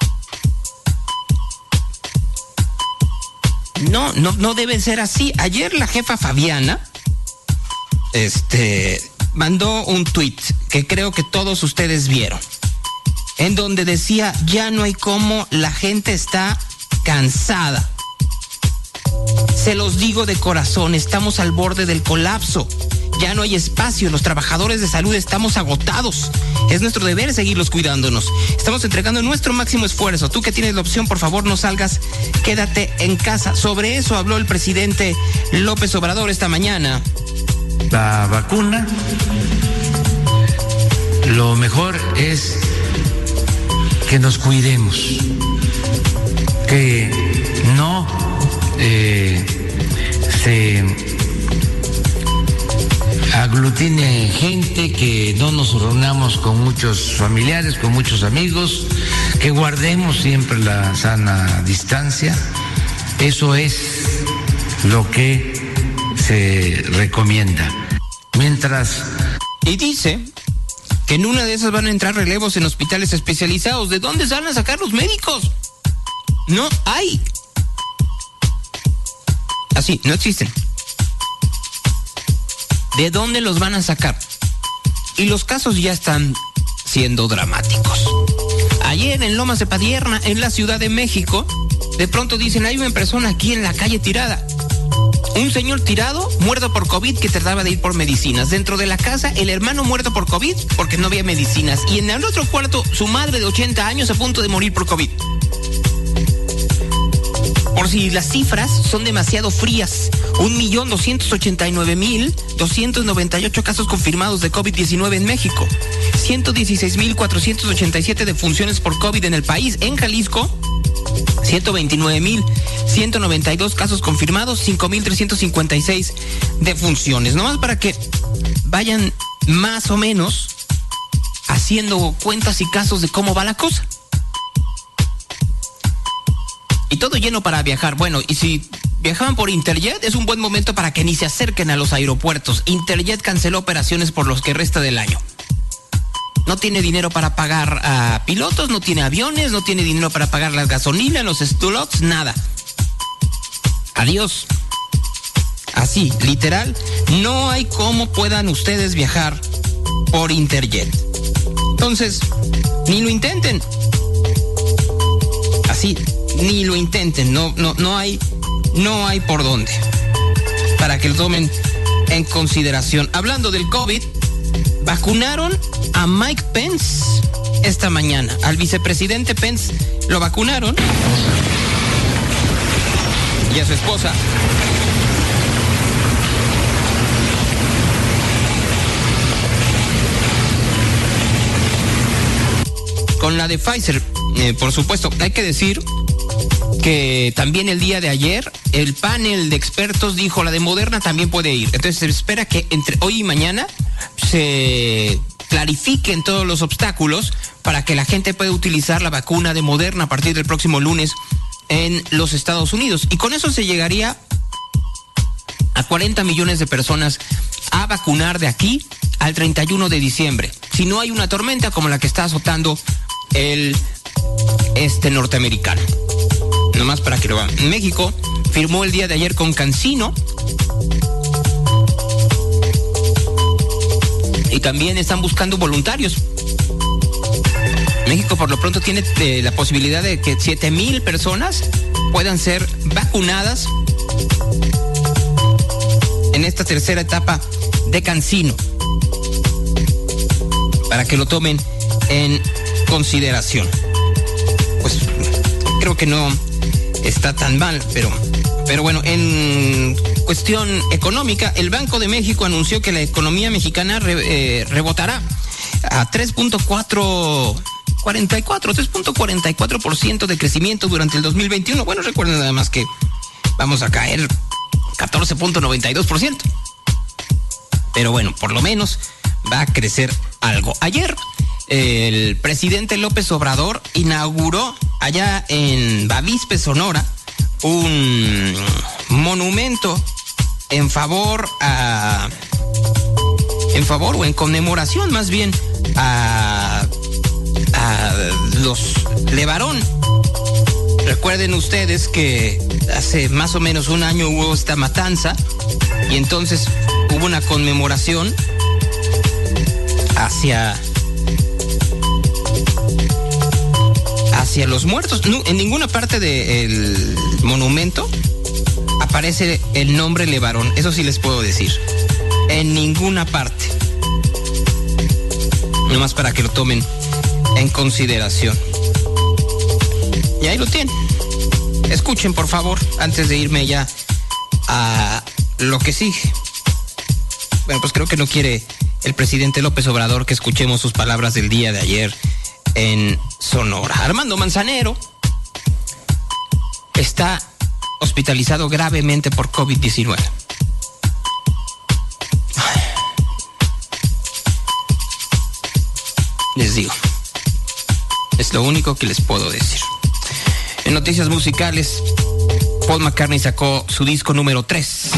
No, no, no debe ser así. Ayer la jefa Fabiana, este, mandó un tuit que creo que todos ustedes vieron, en donde decía: ya no hay cómo, la gente está cansada. Se los digo de corazón, estamos al borde del colapso. Ya no hay espacio, los trabajadores de salud estamos agotados. Es nuestro deber seguirlos cuidándonos. Estamos entregando nuestro máximo esfuerzo. Tú que tienes la opción, por favor, no salgas, quédate en casa. Sobre eso habló el presidente López Obrador esta mañana. La vacuna, lo mejor es que nos cuidemos, que no eh, se aglutine gente, que no nos reunamos con muchos familiares, con muchos amigos, que guardemos siempre la sana distancia. Eso es lo que se recomienda. Mientras... Y dice que en una de esas van a entrar relevos en hospitales especializados. ¿De dónde se van a sacar los médicos? No hay. Así, no existen. ¿De dónde los van a sacar? Y los casos ya están siendo dramáticos. Ayer en Lomas de Padierna, en la Ciudad de México, de pronto dicen, hay una persona aquí en la calle tirada. Un señor tirado, muerto por COVID, que trataba de ir por medicinas. Dentro de la casa, el hermano muerto por COVID porque no había medicinas. Y en el otro cuarto, su madre de ochenta años a punto de morir por COVID. Por si las cifras son demasiado frías, un millón doscientos ochenta y nueve mil doscientos noventa y ocho casos confirmados de COVID diecinueve en México, ciento dieciséis mil cuatrocientos ochenta y siete defunciones por COVID en el país. En Jalisco, ciento veintinueve mil ciento noventa y dos casos confirmados, cinco mil trescientos cincuenta y seis defunciones. Nomás para que vayan más o menos haciendo cuentas y casos de cómo va la cosa. Y todo lleno para viajar. Bueno, y si viajaban por Interjet, es un buen momento para que ni se acerquen a los aeropuertos. Interjet canceló operaciones por los que resta del año. No tiene dinero para pagar a pilotos, no tiene aviones, no tiene dinero para pagar la gasolina, los slots, nada. Adiós. Así, literal, no hay cómo puedan ustedes viajar por Interjet. Entonces, ni lo intenten. Así, ni lo intenten, no, no, no hay, no hay por dónde. Para que lo tomen en consideración. Hablando del COVID, vacunaron a Mike Pence esta mañana. Al vicepresidente Pence lo vacunaron. Y a su esposa. Con la de Pfizer, eh, por supuesto, hay que decir que también el día de ayer el panel de expertos dijo la de Moderna también puede ir. Entonces se espera que entre hoy y mañana se clarifiquen todos los obstáculos para que la gente pueda utilizar la vacuna de Moderna a partir del próximo lunes en los Estados Unidos. Y con eso se llegaría a cuarenta millones de personas a vacunar de aquí al treinta y uno de diciembre. Si no hay una tormenta como la que está azotando el este norteamericano. Nomás para que lo vean. México firmó el día de ayer con CanSino. Y también están buscando voluntarios. México por lo pronto tiene eh, la posibilidad de que siete mil personas puedan ser vacunadas en esta tercera etapa de CanSino. Para que lo tomen en consideración. Pues creo que no está tan mal, pero, pero bueno, en cuestión económica, el Banco de México anunció que la economía mexicana re, eh, rebotará a tres punto cuarenta y cuatro por ciento de crecimiento durante el dos mil veintiuno. Bueno, recuerden nada más que vamos a caer catorce punto noventa y dos por ciento. Pero bueno, por lo menos va a crecer algo. Ayer el presidente López Obrador inauguró allá en Bavispe, Sonora, un monumento en favor a en favor o en conmemoración más bien a, a los Levarón. Recuerden ustedes que hace más o menos un año hubo esta matanza y entonces hubo una conmemoración hacia hacia los muertos. No, en ninguna parte del monumento aparece el nombre Levarón, eso sí les puedo decir. en ninguna parte. Nomás para que lo tomen en consideración. Y ahí lo tienen. Escuchen, por favor, antes de irme ya a lo que sigue. Bueno, pues creo que no quiere el presidente López Obrador que escuchemos sus palabras del día de ayer en Sonora. Armando Manzanero está hospitalizado gravemente por COVID diecinueve. Les digo, es lo único que les puedo decir. En noticias musicales, Paul McCartney sacó su disco número tres.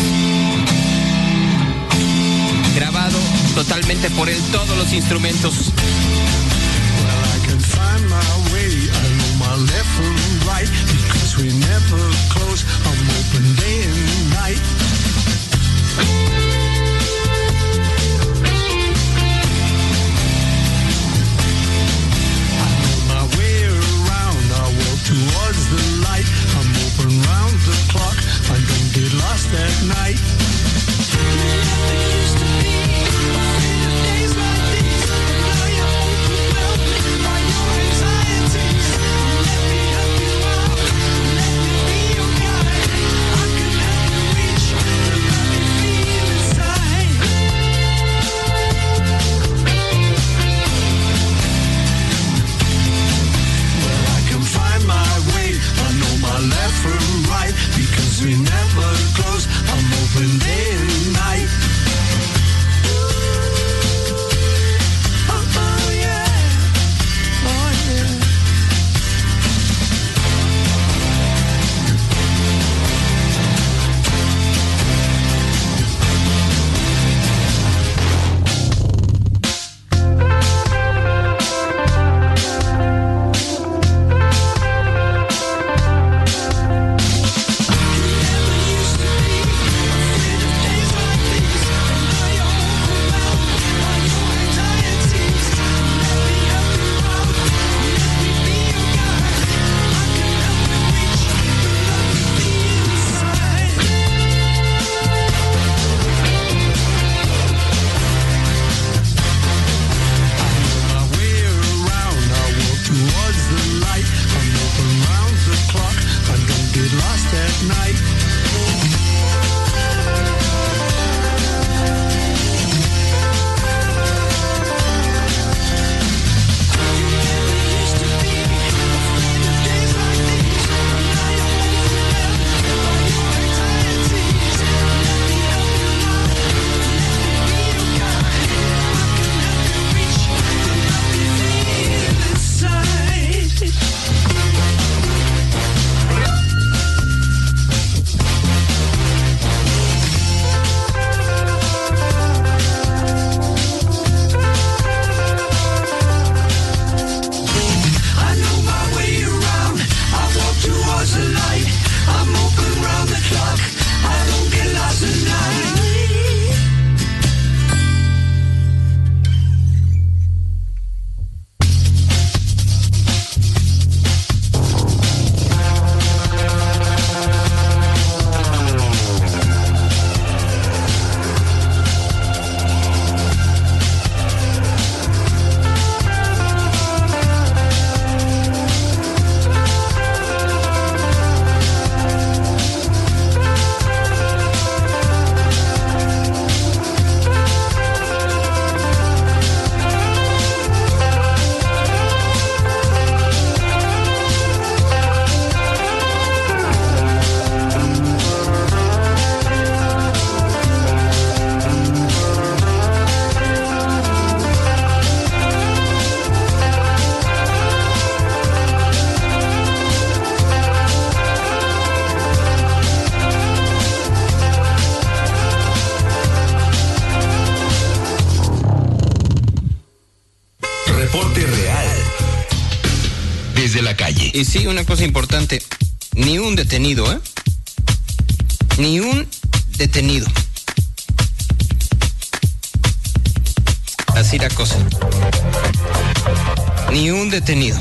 Grabado totalmente por él, todos los instrumentos. Well, I can find my way, I know my left from right, because we never close, I'm open day and night. I know my way around, I walk towards the light, I'm open round the clock, I don't get lost at night. Left from right, because we never close, I'm open day and night. Oh, oh yeah, oh yeah. Y sí, una cosa importante, ni un detenido, ¿eh? Ni un detenido. Así la cosa. Ni un detenido.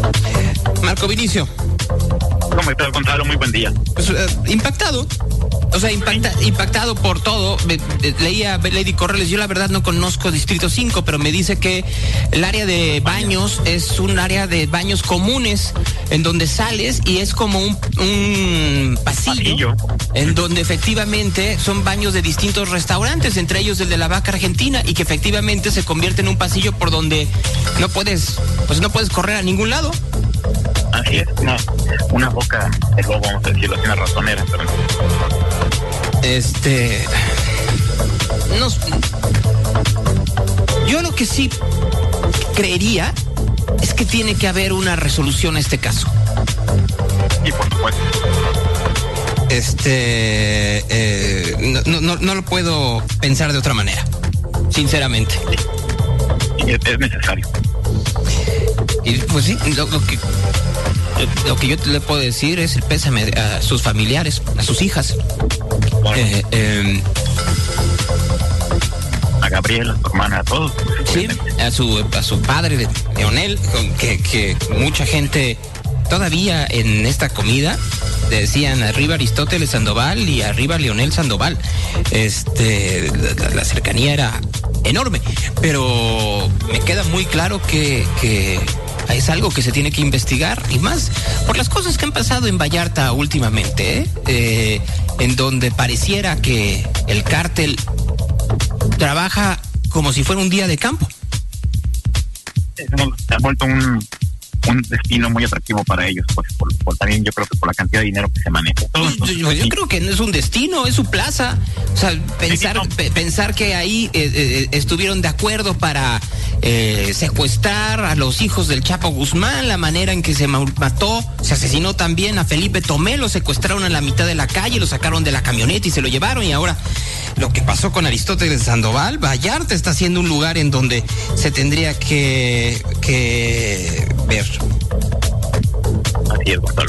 Marco Vinicio. ¿Cómo estás, Gonzalo? Muy buen día. Pues, uh, impactado. O sea, impacta, impactado por todo. Leía Lady Corrales, yo la verdad no conozco Distrito cinco, pero me dice que el área de baños es un área de baños comunes, en donde sales y es como un, un pasillo, pasillo, en donde efectivamente son baños de distintos restaurantes, entre ellos el de la Vaca Argentina, y que efectivamente se convierte en un pasillo por donde no puedes, pues no puedes correr a ningún lado. Así es, una, una boca de lobo, vamos a decirlo, una ratonera, pero no. Este... No, yo lo que sí creería es que tiene que haber una resolución a este caso. Y por supuesto. Este... Eh, no, no, no lo puedo pensar de otra manera, sinceramente. Sí. Es, es necesario. Y pues sí, lo, lo que... Lo que yo le puedo decir es el pésame a sus familiares, a sus hijas. Bueno. Eh, eh, a Gabriela, a su hermana, a todos. Sí, a su, a su padre, Leonel, que, que mucha gente todavía en esta comida decían arriba Aristóteles Sandoval y arriba Leonel Sandoval. Este, la, la cercanía era enorme, pero me queda muy claro que, que es algo que se tiene que investigar, y más por las cosas que han pasado en Vallarta últimamente, ¿eh? Eh, en donde pareciera que el cártel trabaja como si fuera un día de campo. Se ha vuelto un, un destino muy atractivo para ellos, pues por, por también yo creo que por la cantidad de dinero que se maneja. Pues, yo, yo creo que no es un destino, es su plaza. O sea, pensar, sí, no. pe- pensar que ahí eh, eh, estuvieron de acuerdo para eh, secuestrar a los hijos del Chapo Guzmán, la manera en que se mató, se asesinó también a Felipe Tomé, lo secuestraron a la mitad de la calle, lo sacaron de la camioneta y se lo llevaron, y ahora lo que pasó con Aristóteles Sandoval, Vallarta está siendo un lugar en donde se tendría que, que ver. Así es, Gonzalo.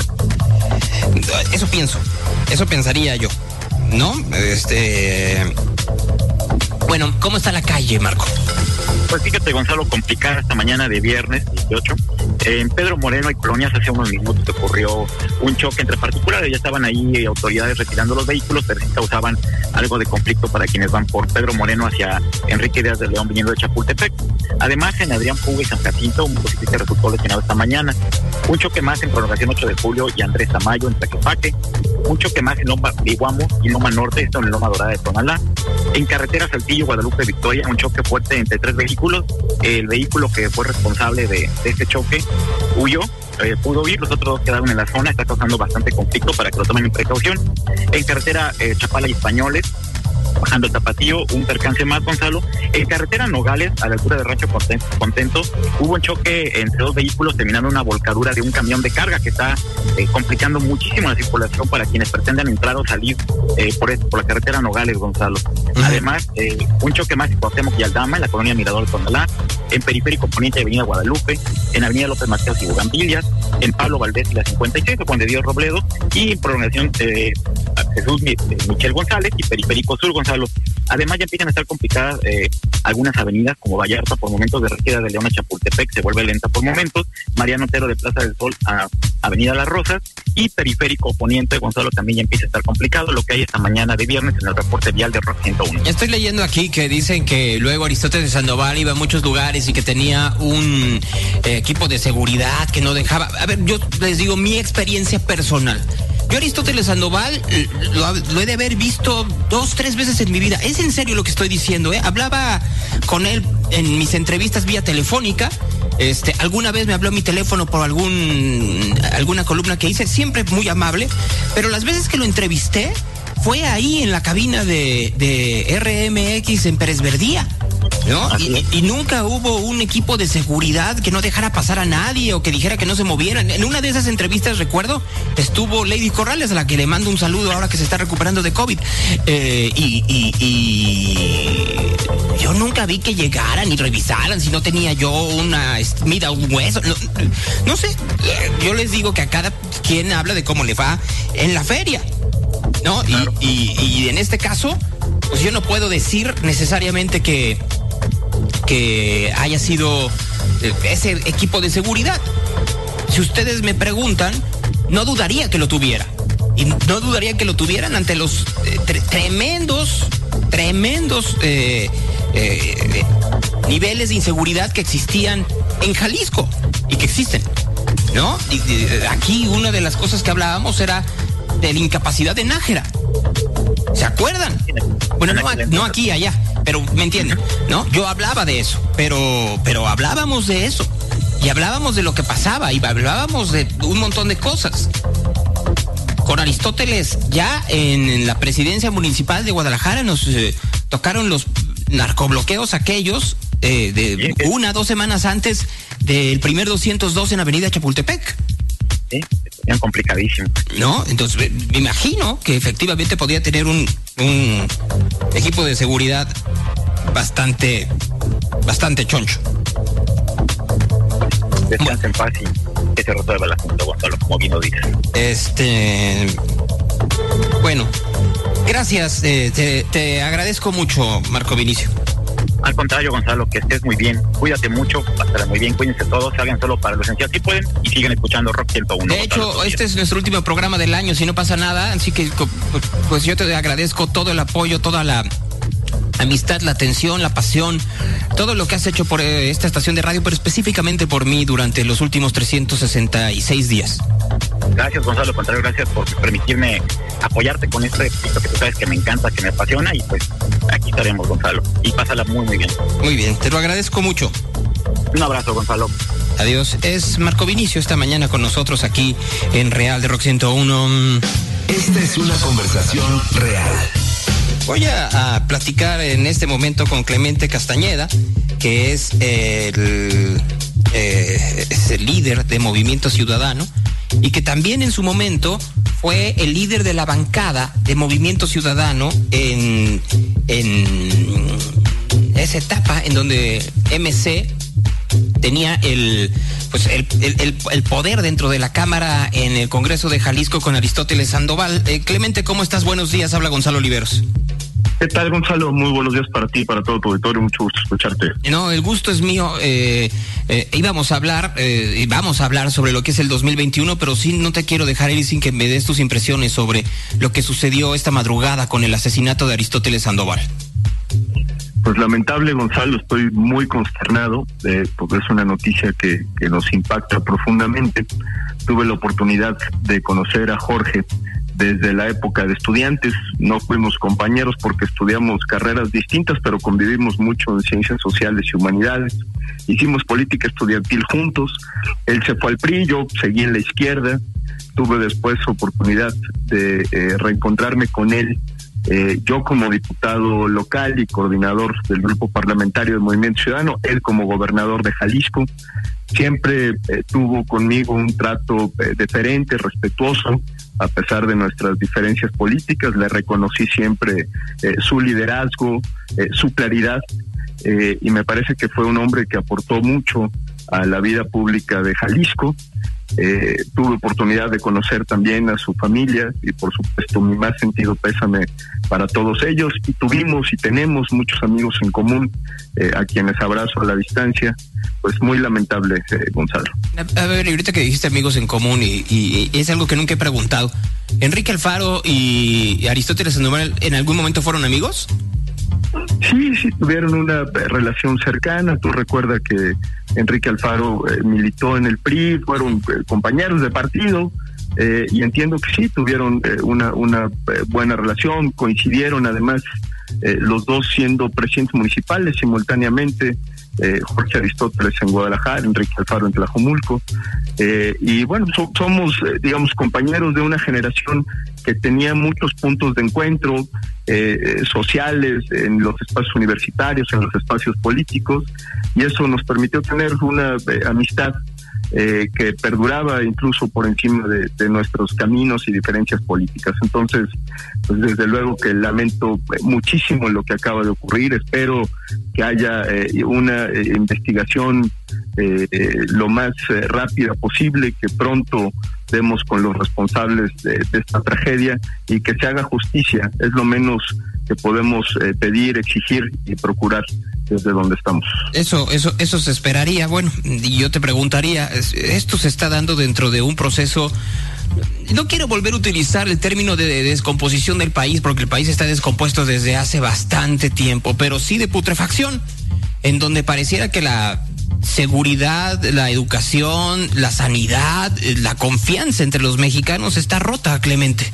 Eso pienso, eso pensaría yo, ¿no? Este... Bueno, ¿cómo está la calle, Marco? Pues fíjate, Gonzalo, complicada esta mañana de viernes dieciocho. En Pedro Moreno y Colonias hace unos minutos ocurrió un choque entre particulares. Ya estaban ahí autoridades retirando los vehículos, pero sí causaban algo de conflicto para quienes van por Pedro Moreno hacia Enrique Díaz de León viniendo de Chapultepec. Además, en Adrián Puga y San Jacinto, un motociclista resultó lesionado esta mañana. Un choque más en Prolongación ocho de julio y Andrés Tamayo en Tlaquepaque. Un choque más en Loma Iguamo y Loma Norte, esto en Loma Dorada de Tonalá. En carretera Saltillo, Guadalupe, Victoria, un choque fuerte entre tres vehículos. El vehículo que fue responsable de, de este choque huyó, eh, pudo huir, los otros dos quedaron en la zona, está causando bastante conflicto para que lo tomen en precaución. En carretera eh, Chapala y Españoles, bajando el Tapatío, un percance más, Gonzalo. En carretera Nogales, a la altura de Rancho Contento, Contento, hubo un choque entre dos vehículos terminando una volcadura de un camión de carga que está eh, complicando muchísimo la circulación para quienes pretenden entrar o salir eh, por, este, por la carretera Nogales, Gonzalo. Uh-huh. Además, eh, un choque más en Cuauhtémoc y Aldama, en la colonia Mirador de Tonalá, en Periférico Poniente de Avenida Guadalupe, en Avenida López Mateos y Bugambilias, en Pablo Valdés y la cincuenta y seis, Juan de Dios Robledo, y en prolongación eh, Jesús Michel González y Periférico Sur, Gonzalo. Además, ya empiezan a estar complicadas eh, algunas avenidas como Vallarta por momentos, de Regida de León a Chapultepec se vuelve lenta por momentos, Mariano Otero de Plaza del Sol a Avenida Las Rosas, y Periférico Poniente, Gonzalo, también ya empieza a estar complicado, lo que hay esta mañana de viernes en el reporte vial de Rock ciento uno. Estoy leyendo aquí que dicen que luego Aristóteles Sandoval iba a muchos lugares y que tenía un eh, equipo de seguridad que no dejaba... A ver, yo les digo mi experiencia personal. Yo Aristóteles Sandoval lo, lo he de haber visto dos, tres veces en mi vida. Es en serio lo que estoy diciendo, ¿eh? Hablaba con él en mis entrevistas vía telefónica. Este, alguna vez me habló mi teléfono por algún alguna columna que hice, siempre muy amable, pero las veces que lo entrevisté fue ahí en la cabina de, de R M X en Pérez Verdía, ¿no? Y, y nunca hubo un equipo de seguridad que no dejara pasar a nadie o que dijera que no se movieran. En una de esas entrevistas, recuerdo, estuvo Lady Corrales, a la que le mando un saludo ahora que se está recuperando de COVID. Eh, y, y, y yo nunca vi que llegaran y revisaran si no tenía yo una mira, un hueso. No, no sé, yo les digo que a cada quien habla de cómo le va en la feria, ¿no? Claro. Y, y, y en este caso, pues yo no puedo decir necesariamente que que haya sido ese equipo de seguridad. Si ustedes me preguntan, no dudaría que lo tuviera. Y no dudaría que lo tuvieran ante los eh, tre- tremendos, tremendos eh, eh, niveles de inseguridad que existían en Jalisco y que existen, ¿no? Y, y, aquí una de las cosas que hablábamos era de la incapacidad de Nájera. ¿Se acuerdan? Bueno, no, no aquí, allá, pero me entienden, ¿no? Yo hablaba de eso, pero, pero hablábamos de eso. Y hablábamos de lo que pasaba, y hablábamos de un montón de cosas. Con Aristóteles, ya en, en la presidencia municipal de Guadalajara, nos eh, tocaron los narcobloqueos aquellos eh, de una, dos semanas antes del primer doscientos dos en Avenida Chapultepec. Sí, serían complicadísimos. ¿No? Entonces, me imagino que efectivamente podía tener un, un equipo de seguridad bastante, bastante choncho. Descansa en paz y que se resuelva el asunto, Gonzalo, como bien lo dices. Este, bueno, gracias, eh, te, te agradezco mucho, Marco Vinicio. Al contrario, Gonzalo, que estés muy bien, cuídate mucho, pásala muy bien, cuídense todos, salgan solo para lo esencial si pueden y siguen escuchando Rock ciento uno. De hecho, este es nuestro último programa del año, si no pasa nada, así que pues yo te agradezco todo el apoyo, toda la amistad, la atención, la pasión, todo lo que has hecho por eh, esta estación de radio, pero específicamente por mí durante los últimos trescientos sesenta y seis días. Gracias, Gonzalo, al contrario, gracias por permitirme apoyarte con este proyecto que tú sabes que me encanta, que me apasiona, y pues aquí estaremos, Gonzalo, y pásala muy, muy bien. Muy bien, te lo agradezco mucho. Un abrazo, Gonzalo. Adiós. Es Marco Vinicio esta mañana con nosotros aquí en Real de Rock ciento uno. Esta es una conversación real. Voy a, a platicar en este momento con Clemente Castañeda, que es el, eh, es el líder de Movimiento Ciudadano y que también en su momento fue el líder de la bancada de Movimiento Ciudadano en, en esa etapa en donde M C tenía el pues el, el, el, el poder dentro de la Cámara en el Congreso de Jalisco con Aristóteles Sandoval. Eh, Clemente, ¿cómo estás? Buenos días, habla Gonzalo Oliveros. ¿Qué tal, Gonzalo? Muy buenos días para ti, para todo tu auditorio, mucho gusto escucharte. No, el gusto es mío. Eh, eh, íbamos a hablar, eh, vamos a hablar sobre lo que es el dos mil veintiuno, pero sí no te quiero dejar ir sin que me des tus impresiones sobre lo que sucedió esta madrugada con el asesinato de Aristóteles Sandoval. Pues lamentable, Gonzalo, estoy muy consternado, eh, porque es una noticia que, que nos impacta profundamente. Tuve la oportunidad de conocer a Jorge desde la época de estudiantes, no fuimos compañeros porque estudiamos carreras distintas, pero convivimos mucho en ciencias sociales y humanidades. Hicimos política estudiantil juntos, él se fue al P R I, yo seguí en la izquierda, tuve después oportunidad de eh, reencontrarme con él, eh, yo como diputado local y coordinador del grupo parlamentario del Movimiento Ciudadano, él como gobernador de Jalisco. Siempre eh, tuvo conmigo un trato eh, deferente, respetuoso, a pesar de nuestras diferencias políticas. Le reconocí siempre eh, su liderazgo, eh, su claridad, eh, y me parece que fue un hombre que aportó mucho a la vida pública de Jalisco. Eh, tuve oportunidad de conocer también a su familia y por supuesto mi más sentido pésame para todos ellos, y tuvimos y tenemos muchos amigos en común, eh, a quienes abrazo a la distancia. Pues muy lamentable, eh, Gonzalo. A, a ver, ahorita que dijiste amigos en común y, y, y es algo que nunca he preguntado, ¿Enrique Alfaro y Aristóteles Sandoval en algún momento fueron amigos? Sí, sí, tuvieron una relación cercana. Tú recuerdas que Enrique Alfaro eh, militó en el P R I, fueron eh, compañeros de partido, eh, y entiendo que sí, tuvieron eh, una, una eh, buena relación, coincidieron además eh, los dos siendo presidentes municipales simultáneamente, eh, Jorge Aristóteles en Guadalajara, Enrique Alfaro en Tlajomulco, eh, y bueno, so, somos, eh, digamos, compañeros de una generación que tenía muchos puntos de encuentro eh, sociales en los espacios universitarios, en los espacios políticos, y eso nos permitió tener una eh, amistad eh, que perduraba incluso por encima de, de nuestros caminos y diferencias políticas. Entonces, pues desde luego que lamento muchísimo lo que acaba de ocurrir. Espero que haya eh, una eh, investigación eh, eh, lo más eh, rápida posible, que pronto demos con los responsables de, de esta tragedia y que se haga justicia. Es lo menos que podemos eh, pedir, exigir y procurar desde donde estamos. Eso, eso, eso se esperaría. Bueno, y yo te preguntaría, ¿esto se está dando dentro de un proceso no quiero volver a utilizar el término de, de descomposición del país, porque el país está descompuesto desde hace bastante tiempo, pero sí de putrefacción, en donde pareciera que la seguridad, la educación, la sanidad, la confianza entre los mexicanos está rota, Clemente.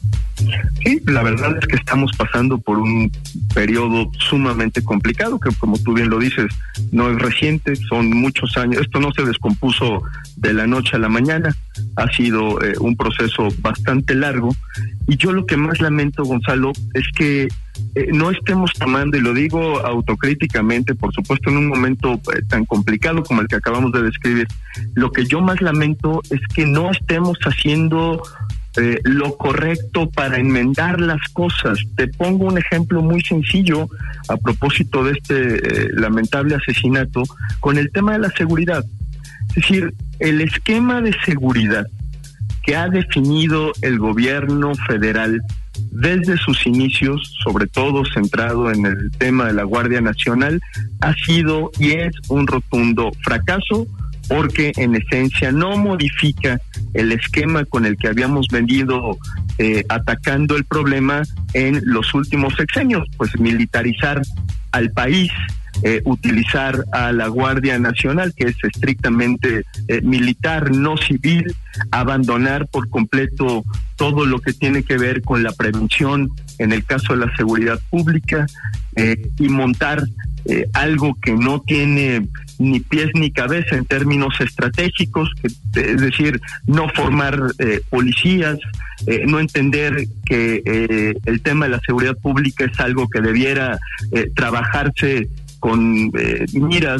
Sí, la verdad es que estamos pasando por un periodo sumamente complicado, que como tú bien lo dices, no es reciente, son muchos años. Esto no se descompuso de la noche a la mañana, ha sido eh, un proceso bastante largo, y yo lo que más lamento, Gonzalo, es que eh, no estemos tomando, y lo digo autocríticamente, por supuesto, en un momento eh, tan complicado como el que acabamos de describir, lo que yo más lamento es que no estemos haciendo Eh, lo correcto para enmendar las cosas. Te pongo un ejemplo muy sencillo a propósito de este eh, lamentable asesinato con el tema de la seguridad. Es decir, el esquema de seguridad que ha definido el gobierno federal desde sus inicios, sobre todo centrado en el tema de la Guardia Nacional, ha sido y es un rotundo fracaso, porque en esencia no modifica el esquema con el que habíamos venido eh, atacando el problema en los últimos sexenios, pues militarizar al país, eh, utilizar a la Guardia Nacional, que es estrictamente eh, militar, no civil, abandonar por completo todo lo que tiene que ver con la prevención en el caso de la seguridad pública, eh, y montar eh, algo que no tiene ni pies ni cabeza en términos estratégicos, que, es decir, no formar eh, policías, eh, no entender que eh, el tema de la seguridad pública es algo que debiera eh, trabajarse con eh, miras,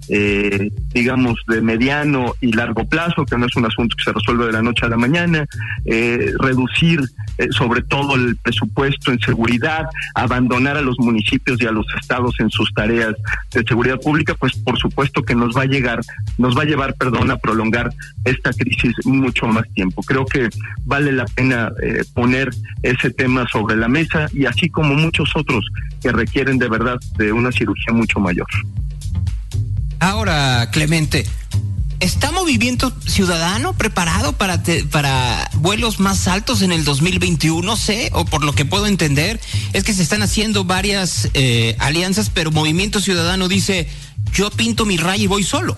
eh, digamos, de mediano y largo plazo, que no es un asunto que se resuelve de la noche a la mañana, eh, reducir eh, sobre todo el presupuesto en seguridad, abandonar a los municipios y a los estados en sus tareas de seguridad pública, pues por supuesto que nos va a llegar, nos va a llevar, perdón, a prolongar esta crisis mucho más tiempo. Creo que vale la pena eh, poner ese tema sobre la mesa, y así como muchos otros que requieren de verdad de una cirugía mucho mayor. Ahora, Clemente, ¿está Movimiento Ciudadano preparado para te, para vuelos más altos en el dos mil veintiuno? Sé, o por lo que puedo entender, es que se están haciendo varias eh, alianzas, pero Movimiento Ciudadano dice, yo pinto mi raya y voy solo.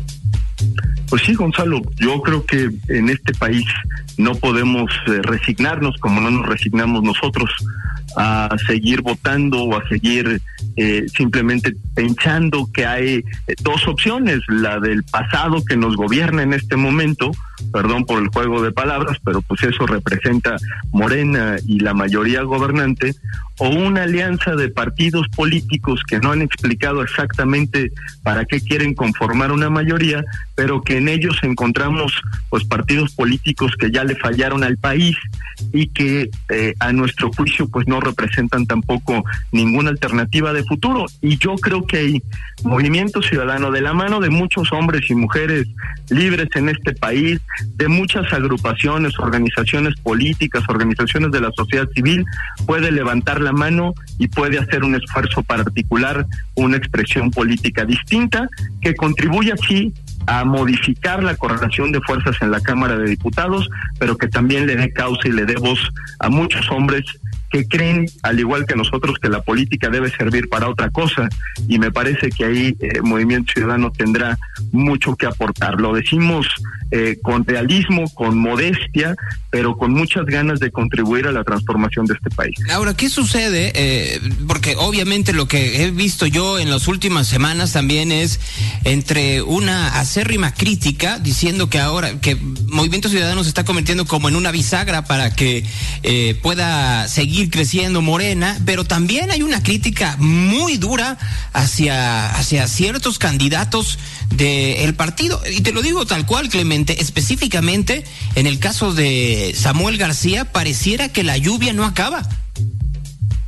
Pues sí, Gonzalo, yo creo que en este país no podemos eh, resignarnos, como no nos resignamos nosotros, a seguir votando o a seguir eh, simplemente pensando que hay eh, dos opciones, la del pasado que nos gobierna en este momento, perdón por el juego de palabras, pero pues eso representa Morena y la mayoría gobernante, o una alianza de partidos políticos que no han explicado exactamente para qué quieren conformar una mayoría, pero que en ellos encontramos pues partidos políticos que ya le fallaron al país y que eh, a nuestro juicio pues no representan tampoco ninguna alternativa de futuro. Y yo creo que hay Movimiento Ciudadano, de la mano de muchos hombres y mujeres libres en este país, de muchas agrupaciones, organizaciones políticas, organizaciones de la sociedad civil, puede levantar la mano y puede hacer un esfuerzo para articular una expresión política distinta que contribuya así a modificar la correlación de fuerzas en la Cámara de Diputados, pero que también le dé causa y le dé voz a muchos hombres que creen, al igual que nosotros, que la política debe servir para otra cosa, y me parece que ahí eh, Movimiento Ciudadano tendrá mucho que aportar. Lo decimos eh, con realismo, con modestia, pero con muchas ganas de contribuir a la transformación de este país. Ahora, ¿qué sucede? Eh, porque obviamente lo que he visto yo en las últimas semanas también es entre una acérrima crítica diciendo que ahora que Movimiento Ciudadano se está convirtiendo como en una bisagra para que eh, pueda seguir creciendo Morena, pero también hay una crítica muy dura hacia, hacia ciertos candidatos del partido. Y te lo digo tal cual, Clemente, específicamente en el caso de Samuel García, pareciera que la lluvia no acaba.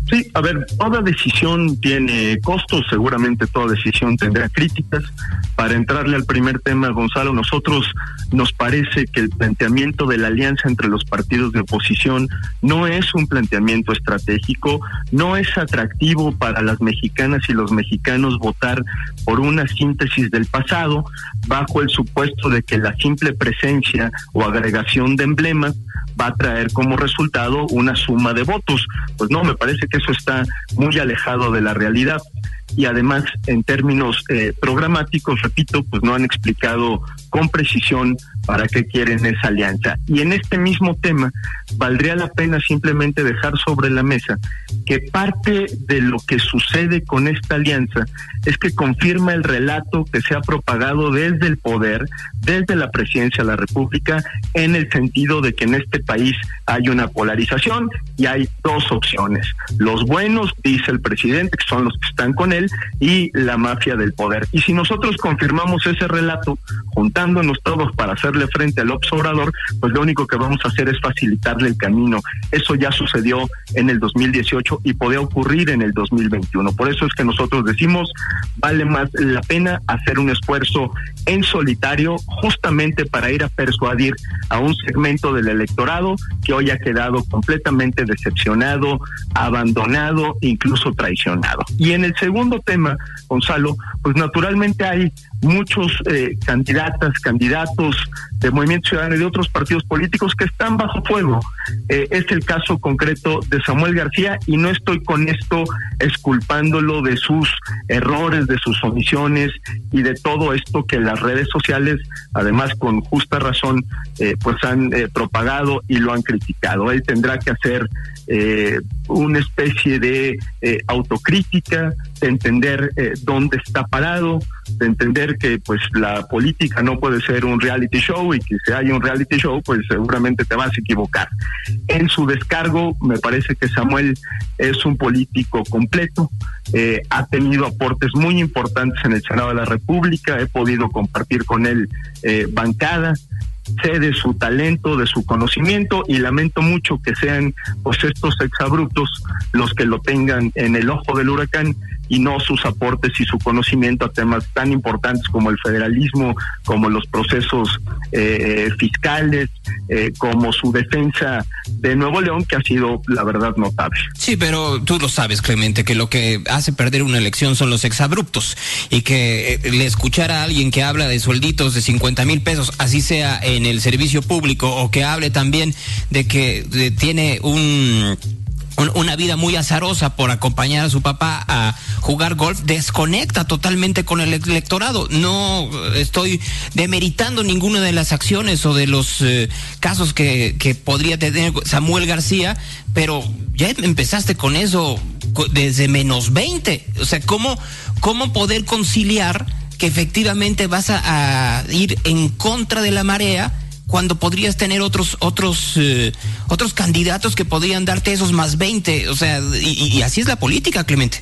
Sí, a ver, toda decisión tiene costos, seguramente toda decisión tendrá críticas. Para entrarle al primer tema, Gonzalo, nosotros nos parece que el planteamiento de la alianza entre los partidos de oposición no es un planteamiento estratégico, no es atractivo para las mexicanas y los mexicanos votar por una síntesis del pasado, bajo el supuesto de que la simple presencia o agregación de emblemas va a traer como resultado una suma de votos. Pues no, me parece que eso está muy alejado de la realidad. Y además, en términos eh, programáticos, repito, pues no han explicado con precisión para qué quieren esa alianza. Y en este mismo tema, valdría la pena simplemente dejar sobre la mesa que parte de lo que sucede con esta alianza es que confirma el relato que se ha propagado desde el poder, desde la presidencia de la República, en el sentido de que en este país hay una polarización y hay dos opciones. Los buenos, dice el presidente, que son los que están con él, y la mafia del poder. Y si nosotros confirmamos ese relato, juntándonos todos para hacerle frente al López Obrador, pues lo único que vamos a hacer es facilitarle el camino. Eso ya sucedió en el dos mil dieciocho y podía ocurrir en el dos mil veintiuno. Por eso es que nosotros decimos, vale más la pena hacer un esfuerzo en solitario, justamente para ir a persuadir a un segmento del electorado que hoy ha quedado completamente decepcionado, abandonado, incluso traicionado. Y en el segundo tema, Gonzalo, pues naturalmente hay muchos eh, candidatas, candidatos de Movimiento Ciudadano y de otros partidos políticos que están bajo fuego. Eh, es el caso concreto de Samuel García, y no estoy con esto exculpándolo de sus errores, de sus omisiones y de todo esto que las redes sociales, además con justa razón, eh, pues han eh, propagado y lo han criticado. Él tendrá que hacer eh, una especie de eh, autocrítica, de entender eh, dónde está parado, de entender que pues la política no puede ser un reality show, y que si hay un reality show pues seguramente te vas a equivocar. En su descargo me parece que Samuel es un político completo, eh, ha tenido aportes muy importantes en el Senado de la República, he podido compartir con él eh, bancada, sé de su talento, de su conocimiento, y lamento mucho que sean pues estos exabruptos los que lo tengan en el ojo del huracán y no sus aportes y su conocimiento a temas tan importantes como el federalismo, como los procesos eh, fiscales, eh, como su defensa de Nuevo León, que ha sido, la verdad, notable. Sí, pero tú lo sabes, Clemente, que lo que hace perder una elección son los exabruptos, y que eh, le escuchar a alguien que habla de suelditos de cincuenta mil pesos, así sea en el servicio público, o que hable también de que de, tiene un... una vida muy azarosa por acompañar a su papá a jugar golf, desconecta totalmente con el electorado. No estoy demeritando ninguna de las acciones o de los eh, casos que, que podría tener Samuel García, pero ya empezaste con eso desde menos veinte. O sea, ¿cómo, cómo poder conciliar que efectivamente vas a, a ir en contra de la marea cuando podrías tener otros otros eh, otros candidatos que podrían darte esos más veinte? O sea, y, y así es la política, Clemente.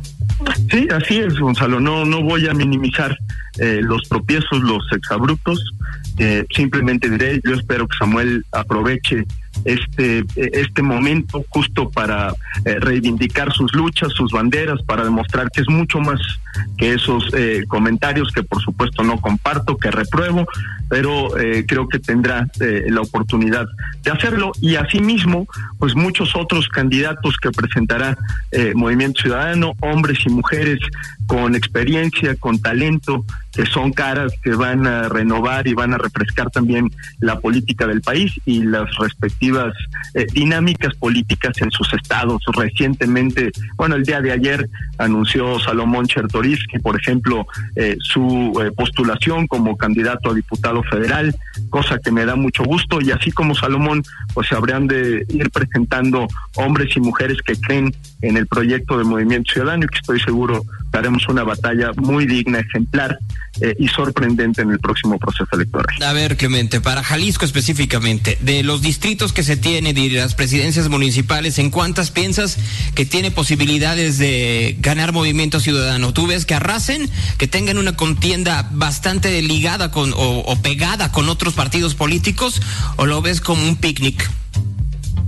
Sí, así es, Gonzalo. No, no voy a minimizar eh, los tropiezos, los exabruptos. Eh, simplemente diré, yo espero que Samuel aproveche este este momento justo para eh, reivindicar sus luchas, sus banderas, para demostrar que es mucho más que esos eh, comentarios que por supuesto no comparto, que repruebo, pero eh, creo que tendrá eh, la oportunidad de hacerlo. Y asimismo, pues muchos otros candidatos que presentará eh, Movimiento Ciudadano, hombres y mujeres con experiencia, con talento, que son caras que van a renovar y van a refrescar también la política del país y las respectivas eh, dinámicas políticas en sus estados. Recientemente, bueno, el día de ayer anunció Salomón Chertorivsky, por ejemplo, eh, su eh, postulación como candidato a diputado federal, cosa que me da mucho gusto, y así como Salomón, pues se habrían de ir presentando hombres y mujeres que creen en el proyecto de Movimiento Ciudadano, y que estoy seguro daremos una batalla muy digna, ejemplar eh, y sorprendente en el próximo proceso electoral. A ver, Clemente, para Jalisco específicamente, de los distritos que se tiene, de las presidencias municipales, ¿en cuántas piensas que tiene posibilidades de ganar Movimiento Ciudadano? ¿Tú ves que arrasen, que tengan una contienda bastante ligada con o, o pegada con otros partidos políticos, o lo ves como un picnic?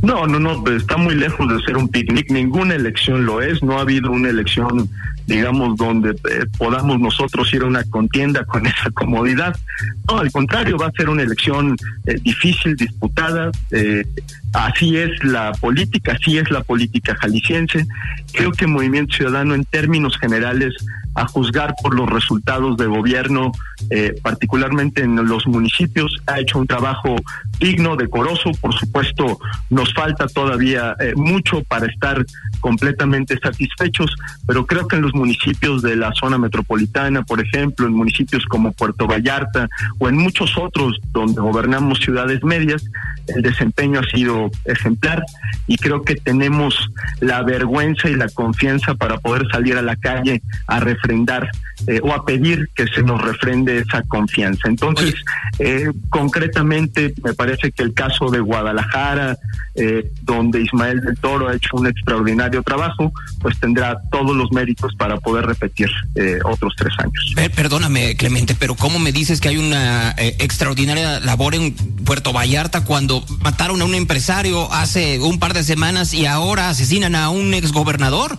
No, no, no, está muy lejos de ser un picnic, ninguna elección lo es, no ha habido una elección, digamos, donde eh, podamos nosotros ir a una contienda con esa comodidad. No, al contrario, va a ser una elección eh, difícil, disputada, eh, así es la política, así es la política jalisciense. Creo que Movimiento Ciudadano, en términos generales, a juzgar por los resultados de gobierno, eh, particularmente en los municipios, ha hecho un trabajo digno, decoroso. Por supuesto, nos falta todavía eh, mucho para estar completamente satisfechos, pero creo que en los municipios de la zona metropolitana, por ejemplo, en municipios como Puerto Vallarta o en muchos otros donde gobernamos ciudades medias, el desempeño ha sido ejemplar y creo que tenemos la vergüenza y la confianza para poder salir a la calle a refrendar eh, o a pedir que se nos refrende esa confianza. Entonces, eh, concretamente, me parece que el caso de Guadalajara, eh, donde Ismael del Toro ha hecho un extraordinario trabajo, pues tendrá todos los méritos para poder repetir eh, otros tres años. Eh, perdóname, Clemente, pero ¿cómo me dices que hay una eh, extraordinaria labor en Puerto Vallarta cuando mataron a un empresario hace un par de semanas y ahora asesinan a un exgobernador?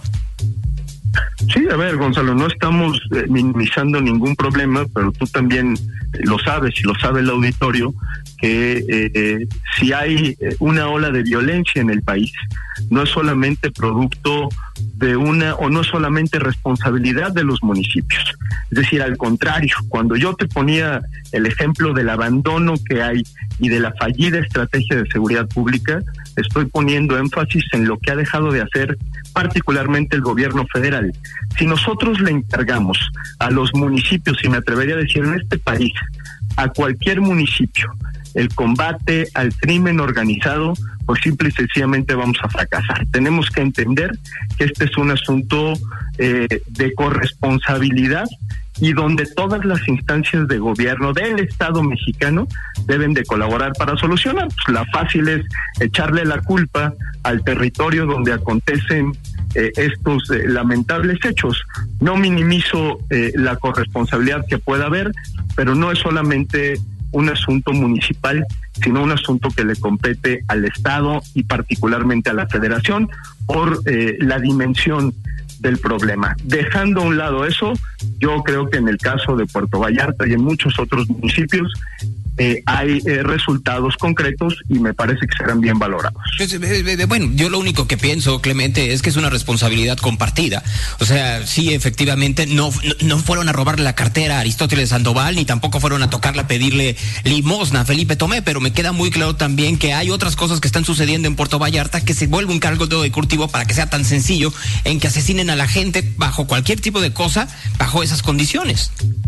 Sí, a ver, Gonzalo, no estamos eh, minimizando ningún problema, pero tú también lo sabes y lo sabe el auditorio, que eh, eh, si hay eh, una ola de violencia en el país, no es solamente producto de una, o no es solamente responsabilidad de los municipios. Es decir, al contrario, cuando yo te ponía el ejemplo del abandono que hay y de la fallida estrategia de seguridad pública, estoy poniendo énfasis en lo que ha dejado de hacer particularmente el gobierno federal. Si nosotros le encargamos a los municipios, y me atrevería a decir en este país, a cualquier municipio, el combate al crimen organizado, pues simple y sencillamente vamos a fracasar. Tenemos que entender que este es un asunto eh, de corresponsabilidad y donde todas las instancias de gobierno del Estado mexicano deben de colaborar para solucionar. Pues la fácil es echarle la culpa al territorio donde acontecen eh, estos eh, lamentables hechos. No minimizo eh, la corresponsabilidad que pueda haber, pero no es solamente un asunto municipal, sino un asunto que le compete al Estado y particularmente a la Federación por eh, la dimensión del problema. Dejando a un lado eso, yo creo que en el caso de Puerto Vallarta y en muchos otros municipios eh, hay eh, resultados concretos y me parece que serán bien valorados. Bueno, yo lo único que pienso, Clemente, es que es una responsabilidad compartida. O sea, sí, efectivamente, no, no, no fueron a robarle la cartera a Aristóteles Sandoval, ni tampoco fueron a tocarle a pedirle limosna a Felipe Tomé, pero me queda muy claro también que hay otras cosas que están sucediendo en Puerto Vallarta que se vuelve un caldo de cultivo para que sea tan sencillo en que asesinen a la gente bajo cualquier tipo de cosa, bajo esas condiciones.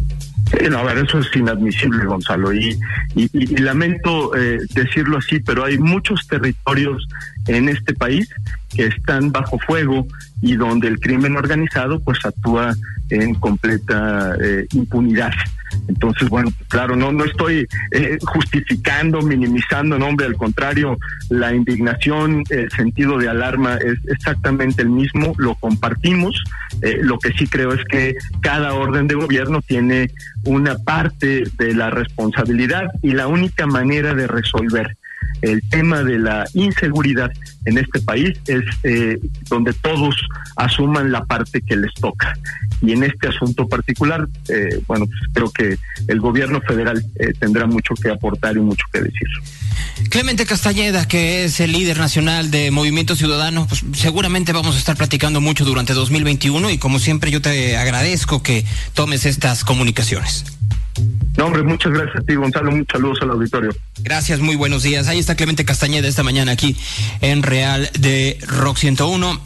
Sí, no, a ver, eso es inadmisible, Gonzalo, y, y, y lamento eh, decirlo así, pero hay muchos territorios en este país que están bajo fuego y donde el crimen organizado pues actúa en completa eh, impunidad. Entonces, bueno, claro, no no estoy eh, justificando, minimizando, no, hombre, al contrario, la indignación, el sentido de alarma es exactamente el mismo, lo compartimos. Eh, lo que sí creo es que cada orden de gobierno tiene una parte de la responsabilidad y la única manera de resolver el tema de la inseguridad en este país es eh, donde todos asuman la parte que les toca. Y en este asunto particular, eh, bueno, pues creo que el gobierno federal eh, tendrá mucho que aportar y mucho que decir. Clemente Castañeda, que es el líder nacional de Movimiento Ciudadano, pues seguramente vamos a estar platicando mucho durante dos mil veintiuno y como siempre yo te agradezco que tomes estas comunicaciones. No, hombre, muchas gracias a ti, Gonzalo. Muchos saludos al auditorio. Gracias, muy buenos días. Ahí está Clemente Castañeda esta mañana aquí en Real de Rock ciento uno.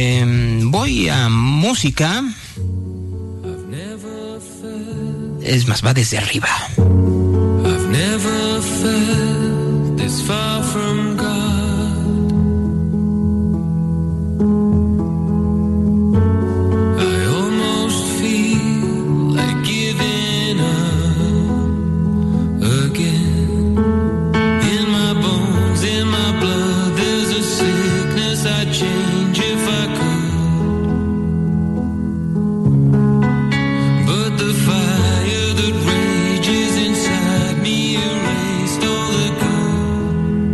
Eh, voy a música. Es más, va desde arriba. I've never felt this far from God. I almost feel like giving up again. In my bones, in my blood, there's a sickness I'd change if I could. But the fire that rages inside me erased all the good.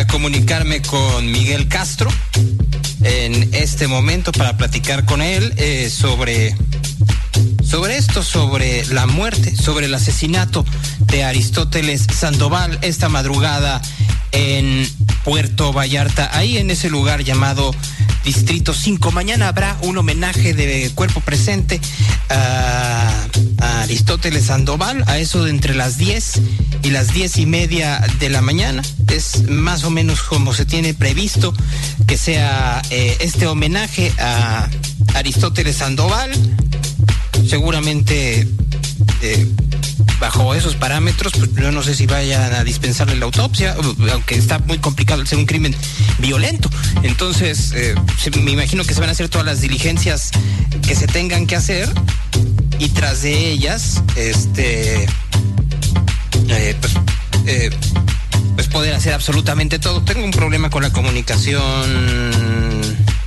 comunicarme con Miguel Castro en este momento para platicar con él eh, sobre, sobre esto, sobre la muerte, sobre el asesinato de Aristóteles Sandoval esta madrugada en Puerto Vallarta, ahí en ese lugar llamado Distrito cinco. Mañana habrá un homenaje de cuerpo presente a, a Aristóteles Sandoval, a eso de entre las diez y las diez y media de la mañana. Es más o menos como se tiene previsto que sea eh, este homenaje a Aristóteles Sandoval. Seguramente eh, bajo esos parámetros, pues yo no sé si vayan a dispensarle la autopsia, aunque está muy complicado ser un crimen violento. Entonces, eh, me imagino que se van a hacer todas las diligencias que se tengan que hacer y tras de ellas, este, eh, pues, eh, pues poder hacer absolutamente todo. Tengo un problema con la comunicación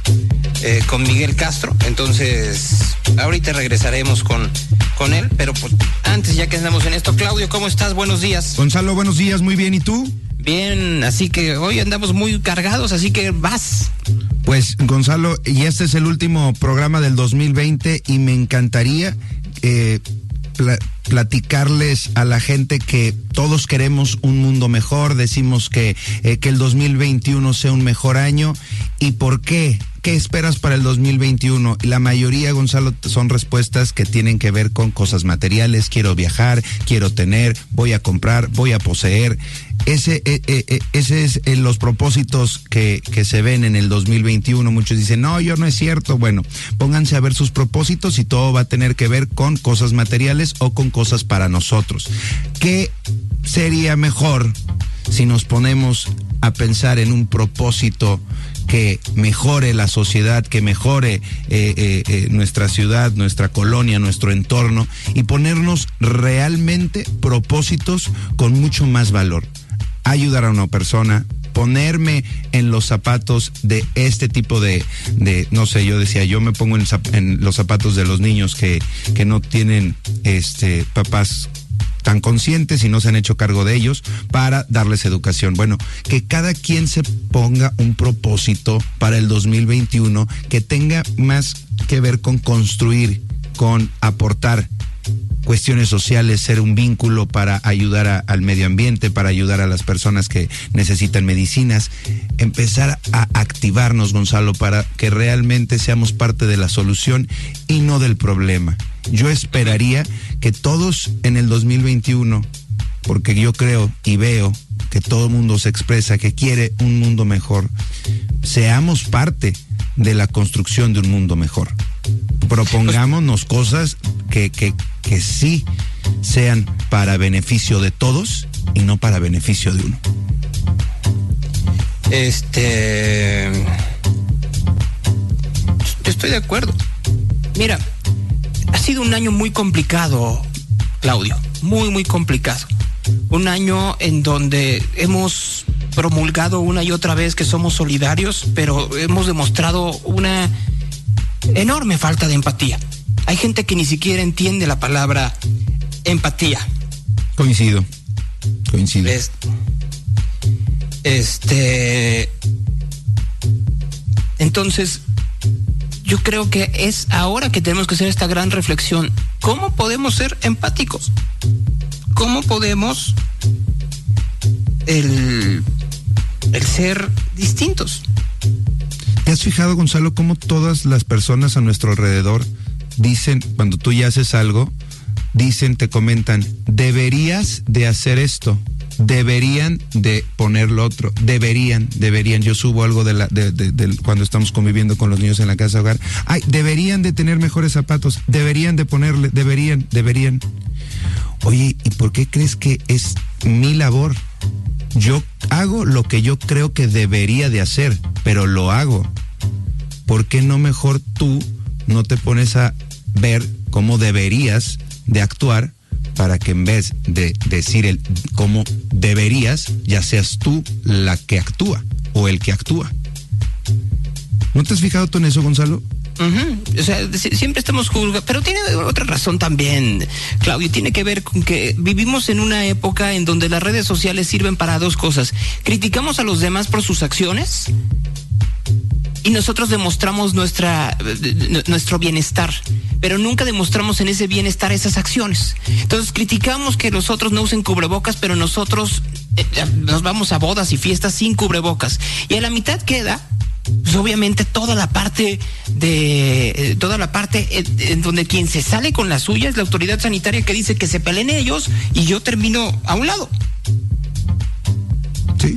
eh, con Miguel Castro, entonces ahorita regresaremos con con él, pero pues antes, ya que andamos en esto, Claudio, ¿cómo estás? Buenos días. Gonzalo, buenos días, muy bien, ¿y tú? Bien, así que hoy andamos muy cargados, así que vas. Pues, Gonzalo, y este es el último programa del dos mil veinte y me encantaría eh, pl- platicarles a la gente que todos queremos un mundo mejor, decimos que, eh, que el dos mil veintiuno sea un mejor año. ¿Y por qué? ¿Qué esperas para el dos mil veintiuno? La mayoría, Gonzalo, son respuestas que tienen que ver con cosas materiales. Quiero viajar, quiero tener, voy a comprar, voy a poseer. Ese, eh, eh, ese es eh, los propósitos que, que se ven en el dos mil veintiuno. Muchos dicen, no, yo no es cierto. Bueno, pónganse a ver sus propósitos y todo va a tener que ver con cosas materiales o con cosas para nosotros. ¿Qué sería mejor si nos ponemos a pensar en un propósito que mejore la sociedad, que mejore eh, eh, eh, nuestra ciudad, nuestra colonia, nuestro entorno, y ponernos realmente propósitos con mucho más valor? Ayudar a una persona, ponerme en los zapatos de este tipo de, de no sé, yo decía, yo me pongo en, en los zapatos de los niños que, que no tienen este papás tan conscientes y no se han hecho cargo de ellos para darles educación. Bueno, que cada quien se ponga un propósito para el dos mil veintiuno que tenga más que ver con construir, con aportar cuestiones sociales, ser un vínculo para ayudar a, al medio ambiente, para ayudar a las personas que necesitan medicinas, empezar a activarnos, Gonzalo, para que realmente seamos parte de la solución y no del problema. Yo esperaría que todos en el dos mil veintiuno, porque yo creo y veo que todo el mundo se expresa que quiere un mundo mejor, seamos parte de la construcción de un mundo mejor. Propongámonos cosas que, que, que sí sean para beneficio de todos y no para beneficio de uno. Este... Estoy de acuerdo. Mira, ha sido un año muy complicado, Claudio, muy, muy complicado. Un año en donde hemos promulgado una y otra vez que somos solidarios, pero hemos demostrado una enorme falta de empatía. Hay gente que ni siquiera entiende la palabra empatía. Coincido, coincido. Es, este... Entonces, yo creo que es ahora que tenemos que hacer esta gran reflexión. ¿Cómo podemos ser empáticos? ¿Cómo podemos el, el ser distintos? ¿Te has fijado, Gonzalo, cómo todas las personas a nuestro alrededor dicen, cuando tú ya haces algo, dicen, te comentan, deberías de hacer esto, deberían de poner lo otro, deberían, deberían, yo subo algo de la, de, de, de cuando estamos conviviendo con los niños en la casa hogar, ay, deberían de tener mejores zapatos, deberían de ponerle, deberían, deberían. Oye, ¿y por qué crees que es mi labor? Yo hago lo que yo creo que debería de hacer, pero lo hago. ¿Por qué no mejor tú no te pones a ver cómo deberías de actuar para que en vez de decir el cómo deberías, ya seas tú la que actúa o el que actúa? ¿No te has fijado tú en eso, Gonzalo? Uh-huh. O sea, siempre estamos juzgando, pero tiene otra razón también, Claudio, tiene que ver con que vivimos en una época en donde las redes sociales sirven para dos cosas. Criticamos a los demás por sus acciones y nosotros demostramos nuestra nuestro bienestar, pero nunca demostramos en ese bienestar esas acciones. Entonces criticamos que los otros no usen cubrebocas, pero nosotros eh, nos vamos a bodas y fiestas sin cubrebocas. Y a la mitad queda pues obviamente toda la parte de eh, toda la parte eh, en donde quien se sale con la suya es la autoridad sanitaria, que dice que se peleen ellos y yo termino a un lado. Sí.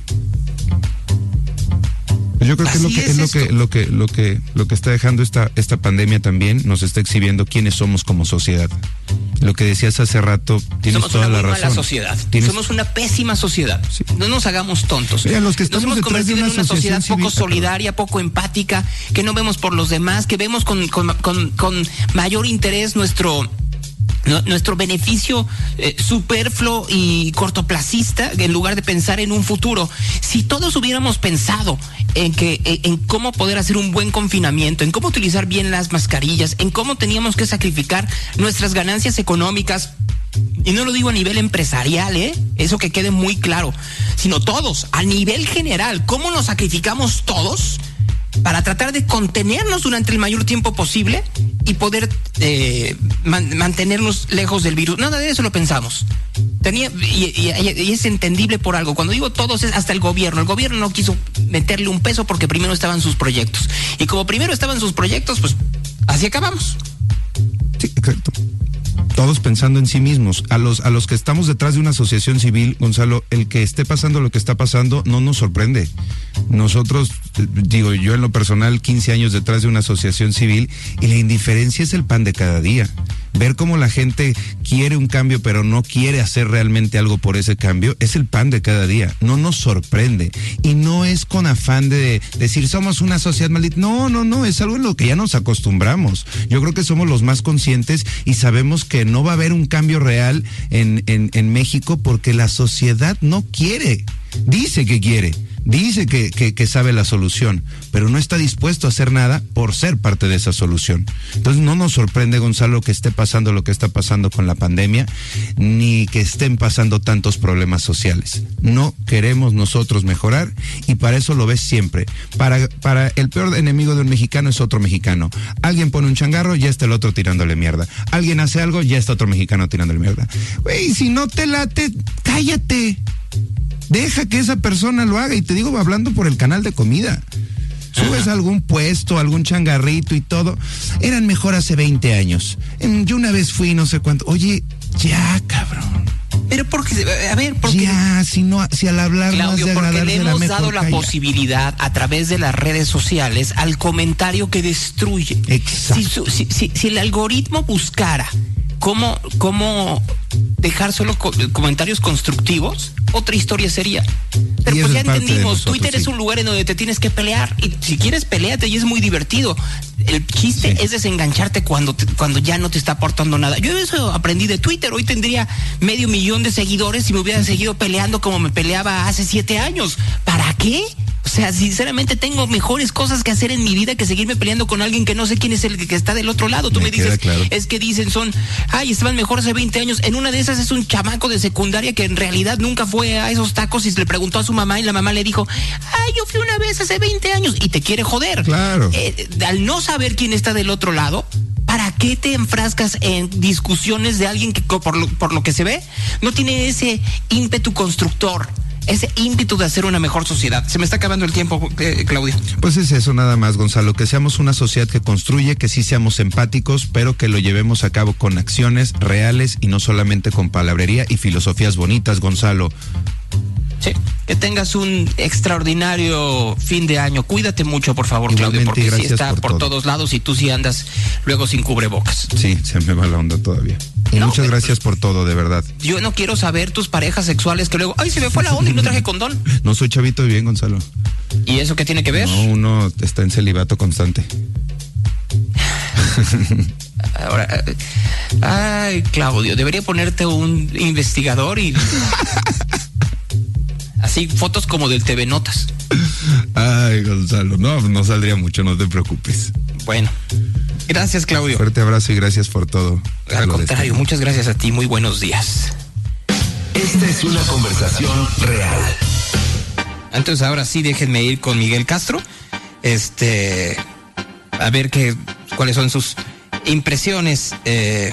Yo creo que es lo que Así es, es lo que lo que lo que lo que está dejando esta esta pandemia también, nos está exhibiendo quiénes somos como sociedad. Lo que decías hace rato, tienes Somos toda una la muy razón. mala sociedad. Tienes- Somos una pésima sociedad. Sí. No nos hagamos tontos. Mira, los que estamos nos hemos detrás de convertido una en una sociedad asociación poco civil- solidaria, poco empática, que no vemos por los demás, que vemos con con, con, con mayor interés nuestro No, nuestro beneficio eh, superfluo y cortoplacista, en lugar de pensar en un futuro. Si todos hubiéramos pensado en que en, en cómo poder hacer un buen confinamiento, en cómo utilizar bien las mascarillas, en cómo teníamos que sacrificar nuestras ganancias económicas, y no lo digo a nivel empresarial, ¿eh? Eso que quede muy claro, sino todos, a nivel general, cómo nos sacrificamos todos para tratar de contenernos durante el mayor tiempo posible y poder eh, man, mantenernos lejos del virus. Nada de eso lo pensamos. Tenía, y, y, y es entendible por algo. Cuando digo todos es hasta el gobierno. El gobierno no quiso meterle un peso porque primero estaban sus proyectos. Y como primero estaban sus proyectos, pues así acabamos. Sí, exacto. Todos pensando en sí mismos. A los a los que estamos detrás de una asociación civil, Gonzalo, el que esté pasando lo que está pasando no nos sorprende. Nosotros, digo, yo en lo personal, quince años detrás de una asociación civil, y la indiferencia es el pan de cada día. Ver cómo la gente quiere un cambio pero no quiere hacer realmente algo por ese cambio es el pan de cada día. No nos sorprende. Y no es con afán de decir somos una sociedad maldita. No, no, no, es algo en lo que ya nos acostumbramos. Yo creo que somos los más conscientes y sabemos que no va a haber un cambio real en, en, en México porque la sociedad no quiere. Dice que quiere. Dice que, que, que sabe la solución, pero no está dispuesto a hacer nada por ser parte de esa solución. Entonces no nos sorprende, Gonzalo, que esté pasando lo que está pasando con la pandemia, ni que estén pasando tantos problemas sociales. No queremos nosotros mejorar y para eso lo ves siempre. Para, para el peor enemigo de un mexicano es otro mexicano. Alguien pone un changarro, ya está el otro tirándole mierda. Alguien hace algo, ya está otro mexicano tirándole mierda. Güey, si no te late, cállate. Deja que esa persona lo haga. Y te digo, hablando por el canal de comida. Subes a algún puesto, algún changarrito y todo. Eran mejor hace veinte años. Yo una vez fui no sé cuánto. Oye, ya, cabrón. Pero porque, a ver, porque... Ya, si, no, si al hablar Claudio, no has de porque le agradarse, hemos la dado mejor la calla. posibilidad a través de las redes sociales al comentario que destruye. Exacto. Si, su- si, si, si el algoritmo buscara cómo, cómo dejar solo co- comentarios constructivos, otra historia sería. Pero Y pues eso ya es parte de entendimos, nosotros, Twitter es sí. un lugar en donde te tienes que pelear. Y si quieres, peleate y es muy divertido. El chiste Sí. es desengancharte cuando, te- cuando ya no te está aportando nada. Yo eso aprendí de Twitter. Hoy tendría medio millón de seguidores si me hubiera seguido peleando como me peleaba hace siete años. ¿Para qué? O sea, sinceramente tengo mejores cosas que hacer en mi vida que seguirme peleando con alguien que no sé quién es el que, que está del otro lado. Tú Me me, queda dices, claro. es que dicen son, ay, estaban mejor hace veinte años. En una de esas es un chamaco de secundaria que en realidad nunca fue a esos tacos y se le preguntó a su mamá y la mamá le dijo, ay, yo fui una vez hace veinte años y te quiere joder. Claro. Eh, al no saber quién está del otro lado, ¿para qué te enfrascas en discusiones de alguien que co- por lo, por lo que se ve no tiene ese ímpetu constructor? Ese ímpetu de hacer una mejor sociedad. Se me está acabando el tiempo, eh, Claudio. Pues es eso nada más, Gonzalo, que seamos una sociedad que construye, que sí seamos empáticos, pero que lo llevemos a cabo con acciones reales y no solamente con palabrería y filosofías bonitas, Gonzalo. Sí. Que tengas un extraordinario fin de año. Cuídate mucho, por favor, Claudio, Igualmente, porque sí gracias está por por, todo. todos lados y tú sí andas luego sin cubrebocas. Sí, se me va la onda todavía. Y No, muchas pero- gracias por todo, de verdad. Yo no quiero saber tus parejas sexuales que luego, ay, se me fue la onda y no traje condón. No soy chavito y bien, Gonzalo. ¿Y eso qué tiene que ver? No, uno está en celibato constante. Ahora, eh, ay, Claudio, debería ponerte un investigador y así fotos como del T V Notas. Ay, Gonzalo, no, no saldría mucho, no te preocupes. Bueno, gracias, Claudio. Fuerte abrazo y gracias por todo. Al contrario, muchas gracias a ti. Muy buenos días. Esta es una conversación real. Entonces, ahora sí, déjenme ir con Miguel Castro. Este, a ver qué, cuáles son sus impresiones eh,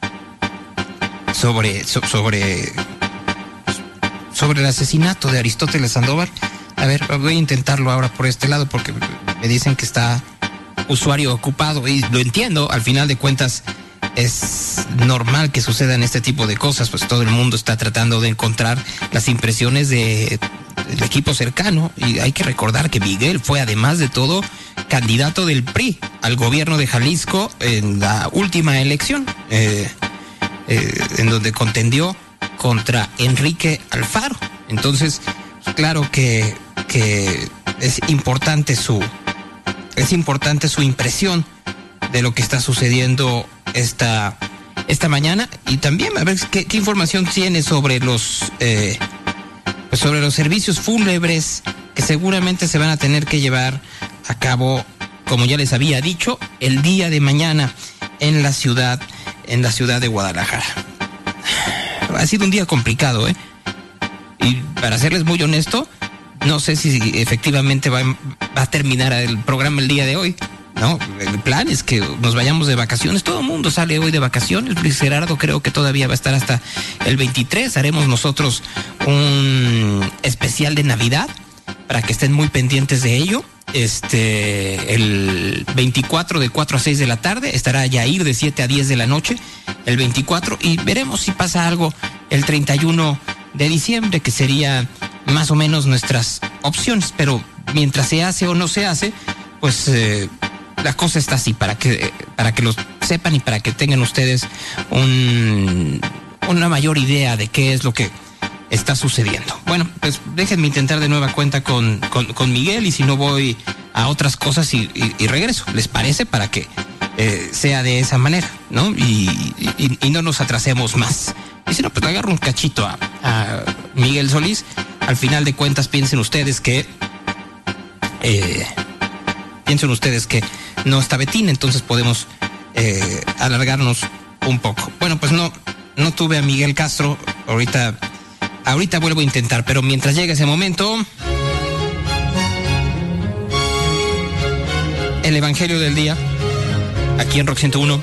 sobre, so, sobre, sobre el asesinato de Aristóteles Sandoval. A ver, voy a intentarlo ahora por este lado porque me dicen que está usuario ocupado y lo entiendo. Al final de cuentas, es normal que sucedan este tipo de cosas, pues todo el mundo está tratando de encontrar las impresiones de, del equipo cercano, y hay que recordar que Miguel fue, además de todo, candidato del P R I al gobierno de Jalisco en la última elección, eh, eh, en donde contendió contra Enrique Alfaro. Entonces, claro que, que es importante su es importante su impresión de lo que está sucediendo esta, esta mañana, y también a ver qué, qué información tiene sobre los eh, pues sobre los servicios fúnebres que seguramente se van a tener que llevar a cabo, como ya les había dicho, el día de mañana en la ciudad, en la ciudad de Guadalajara. Ha sido un día complicado, ¿eh? Y para serles muy honesto, no sé si efectivamente va, va a terminar el programa el día de hoy. No, el plan es que nos vayamos de vacaciones. Todo el mundo sale hoy de vacaciones. Luis Gerardo creo que todavía va a estar hasta el veintitrés. Haremos nosotros un especial de Navidad para que estén muy pendientes de ello. Este, el veinticuatro de cuatro a seis de la tarde estará Yair de siete a diez de la noche. El veinticuatro, y veremos si pasa algo el treinta y uno de diciembre, que sería más o menos nuestras opciones. Pero mientras se hace o no se hace, pues eh, la cosa está así, para que, para que lo sepan y para que tengan ustedes un, una mayor idea de qué es lo que está sucediendo. Bueno, pues déjenme intentar de nueva cuenta con, con, con Miguel, y si no voy a otras cosas y, y, y regreso. ¿Les parece? Para que eh, sea de esa manera, ¿no? Y, y, y no nos atrasemos más. Y si no, pues le agarro un cachito a, a Miguel Solís. Al final de cuentas, piensen ustedes que... Eh, piensen ustedes que no está Betín, entonces podemos eh, alargarnos un poco. Bueno, pues no, no tuve a Miguel Castro. Ahorita, ahorita vuelvo a intentar, pero mientras llegue ese momento, el Evangelio del día, aquí en Rock ciento uno.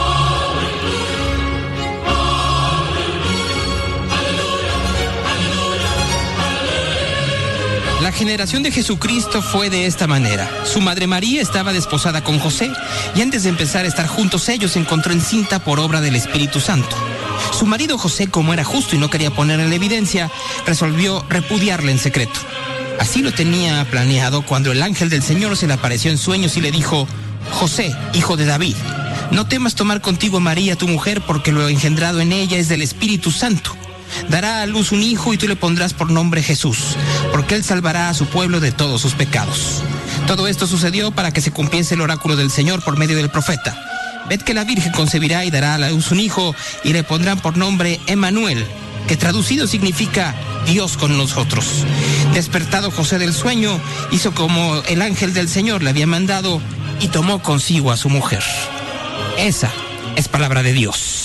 La generación de Jesucristo fue de esta manera. Su madre María estaba desposada con José, y antes de empezar a estar juntos ellos se encontró encinta por obra del Espíritu Santo. Su marido José, como era justo y no quería ponerla en evidencia, resolvió repudiarla en secreto. Así lo tenía planeado cuando el ángel del Señor se le apareció en sueños y le dijo: José, hijo de David, no temas tomar contigo a María tu mujer, porque lo engendrado en ella es del Espíritu Santo. Dará a luz un hijo y tú le pondrás por nombre Jesús, porque él salvará a su pueblo de todos sus pecados. Todo esto sucedió para que se cumpliese el oráculo del Señor por medio del profeta. Ved que la Virgen concebirá y dará a la luz un hijo, y le pondrán por nombre Emmanuel, que traducido significa Dios con nosotros. Despertado José del sueño, hizo como el ángel del Señor le había mandado y tomó consigo a su mujer. Esa es palabra de Dios.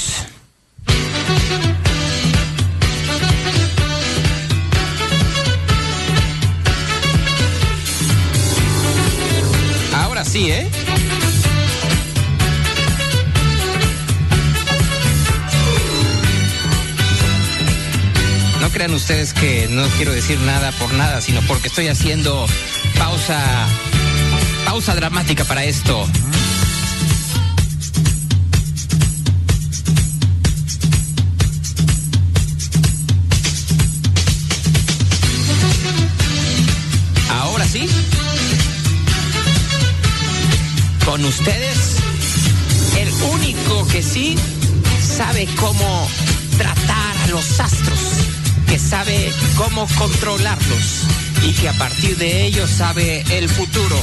Ahora sí, ¿eh? No crean ustedes que no quiero decir nada por nada, sino porque estoy haciendo pausa, pausa dramática para esto. Ahora sí, con ustedes, el único que sí sabe cómo tratar a los astros, que sabe cómo controlarlos y que a partir de ellos sabe el futuro.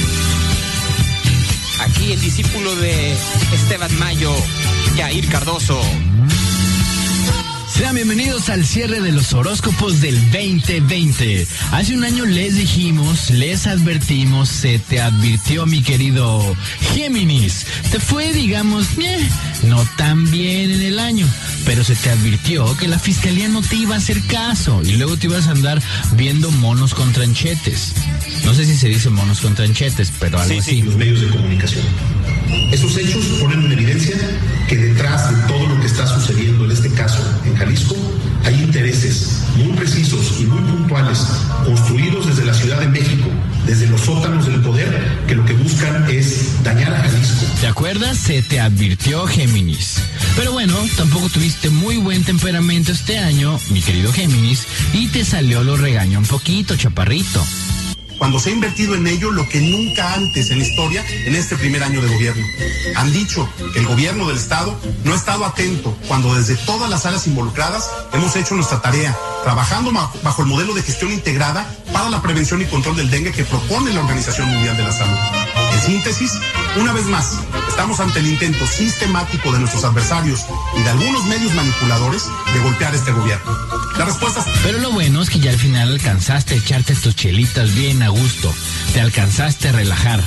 Aquí el discípulo de Esteban Mayo, Yair Cardoso. Sean bienvenidos al cierre de los horóscopos del veinte veinte. Hace un año les dijimos, les advertimos, se te advirtió, mi querido Géminis. Te fue, digamos, eh, no tan bien en el año, pero se te advirtió que la fiscalía no te iba a hacer caso y luego te ibas a andar viendo monos con tranchetes. No sé si se dice monos con tranchetes, pero algo sí, así. Sí, los medios de comunicación. Esos hechos ponen en evidencia que detrás de todo lo que está sucediendo en este caso en Jalisco hay intereses muy precisos y muy puntuales construidos desde la Ciudad de México, desde los sótanos del poder, que lo que buscan es dañar a Jalisco. ¿Te acuerdas? Se te advirtió, Géminis. Pero bueno, tampoco tuviste muy buen temperamento este año, mi querido Géminis, y te salió lo regaño un poquito, chaparrito. Cuando se ha invertido en ello lo que nunca antes en la historia en este primer año de gobierno. Han dicho que el gobierno del Estado no ha estado atento cuando desde todas las áreas involucradas hemos hecho nuestra tarea, trabajando bajo el modelo de gestión integrada para la prevención y control del dengue que propone la Organización Mundial de la Salud. En síntesis, una vez más, estamos ante el intento sistemático de nuestros adversarios y de algunos medios manipuladores de golpear este gobierno. La respuesta... Pero lo bueno es que ya al final alcanzaste a echarte tus chelitas bien a gusto. Te alcanzaste a relajar.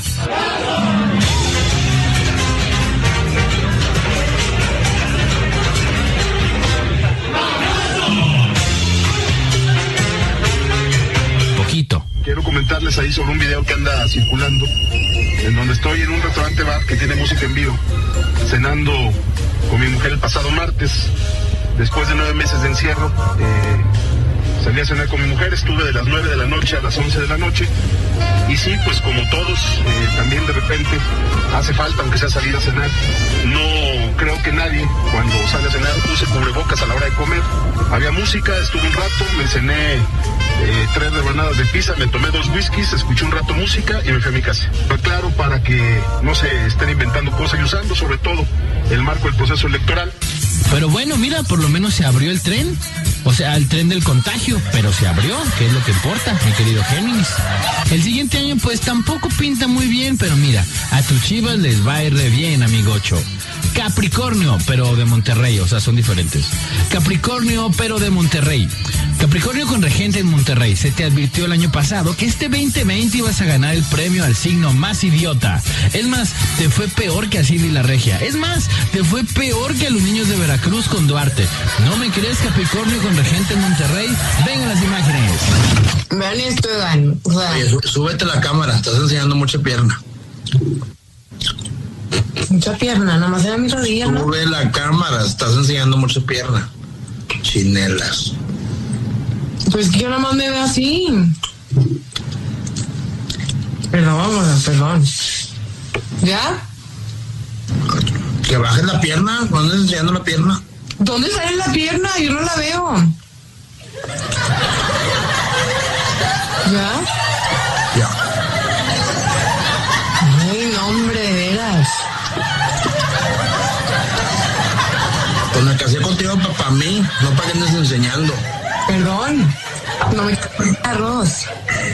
Poquito. Quiero comentarles ahí sobre un video que anda circulando, en donde estoy en un restaurante bar que tiene música en vivo, cenando con mi mujer el pasado martes, después de nueve meses de encierro. Eh, salí a cenar con mi mujer, estuve de las nueve de la noche a las once de la noche, y sí, pues como todos, eh, también de repente hace falta, aunque sea salir a cenar. No creo que nadie, cuando sale a cenar, use cubrebocas a la hora de comer. Había música, estuve un rato, me cené eh, tres rebanadas de pizza, me tomé dos whiskies, escuché un rato música y me fui a mi casa. Pero claro, para que no se estén inventando cosas y usando sobre todo el marco del proceso electoral. Pero bueno, mira, por lo menos se abrió el tren. O sea, el tren del contagio, pero se abrió, que es lo que importa, mi querido Géminis. El siguiente año pues tampoco pinta muy bien, pero mira, a tus Chivas les va a ir re bien, amigocho. Capricornio, pero de Monterrey, o sea, son diferentes. Capricornio, pero de Monterrey. Capricornio con regente en Monterrey. Se te advirtió el año pasado que este veinte veinte ibas a ganar el premio al signo más idiota. Es más, te fue peor que a Cindy la Regia. Es más, te fue peor que a los niños de Veracruz con Duarte. ¿No me crees, Capricornio con regente en Monterrey? Vengan las imágenes. Vean esto, Egan. O sea, Oye, sú- súbete la cámara, estás enseñando mucha pierna. mucha pierna, nomás era mi rodilla, ¿no? Sube la cámara, estás enseñando mucha pierna. Chinelas. Pues que yo nomás me veo así. Perdón, mamá, perdón. ¿Ya? Que bajes la pierna, ¿cuándo andas enseñando la pierna? ¿Dónde sale la pierna? Yo no la veo. ¿Ya? Ya. Ay, no, hombre, de veras. Pues me casé contigo para pa mí, no para que andes enseñando. Perdón. No me arroz.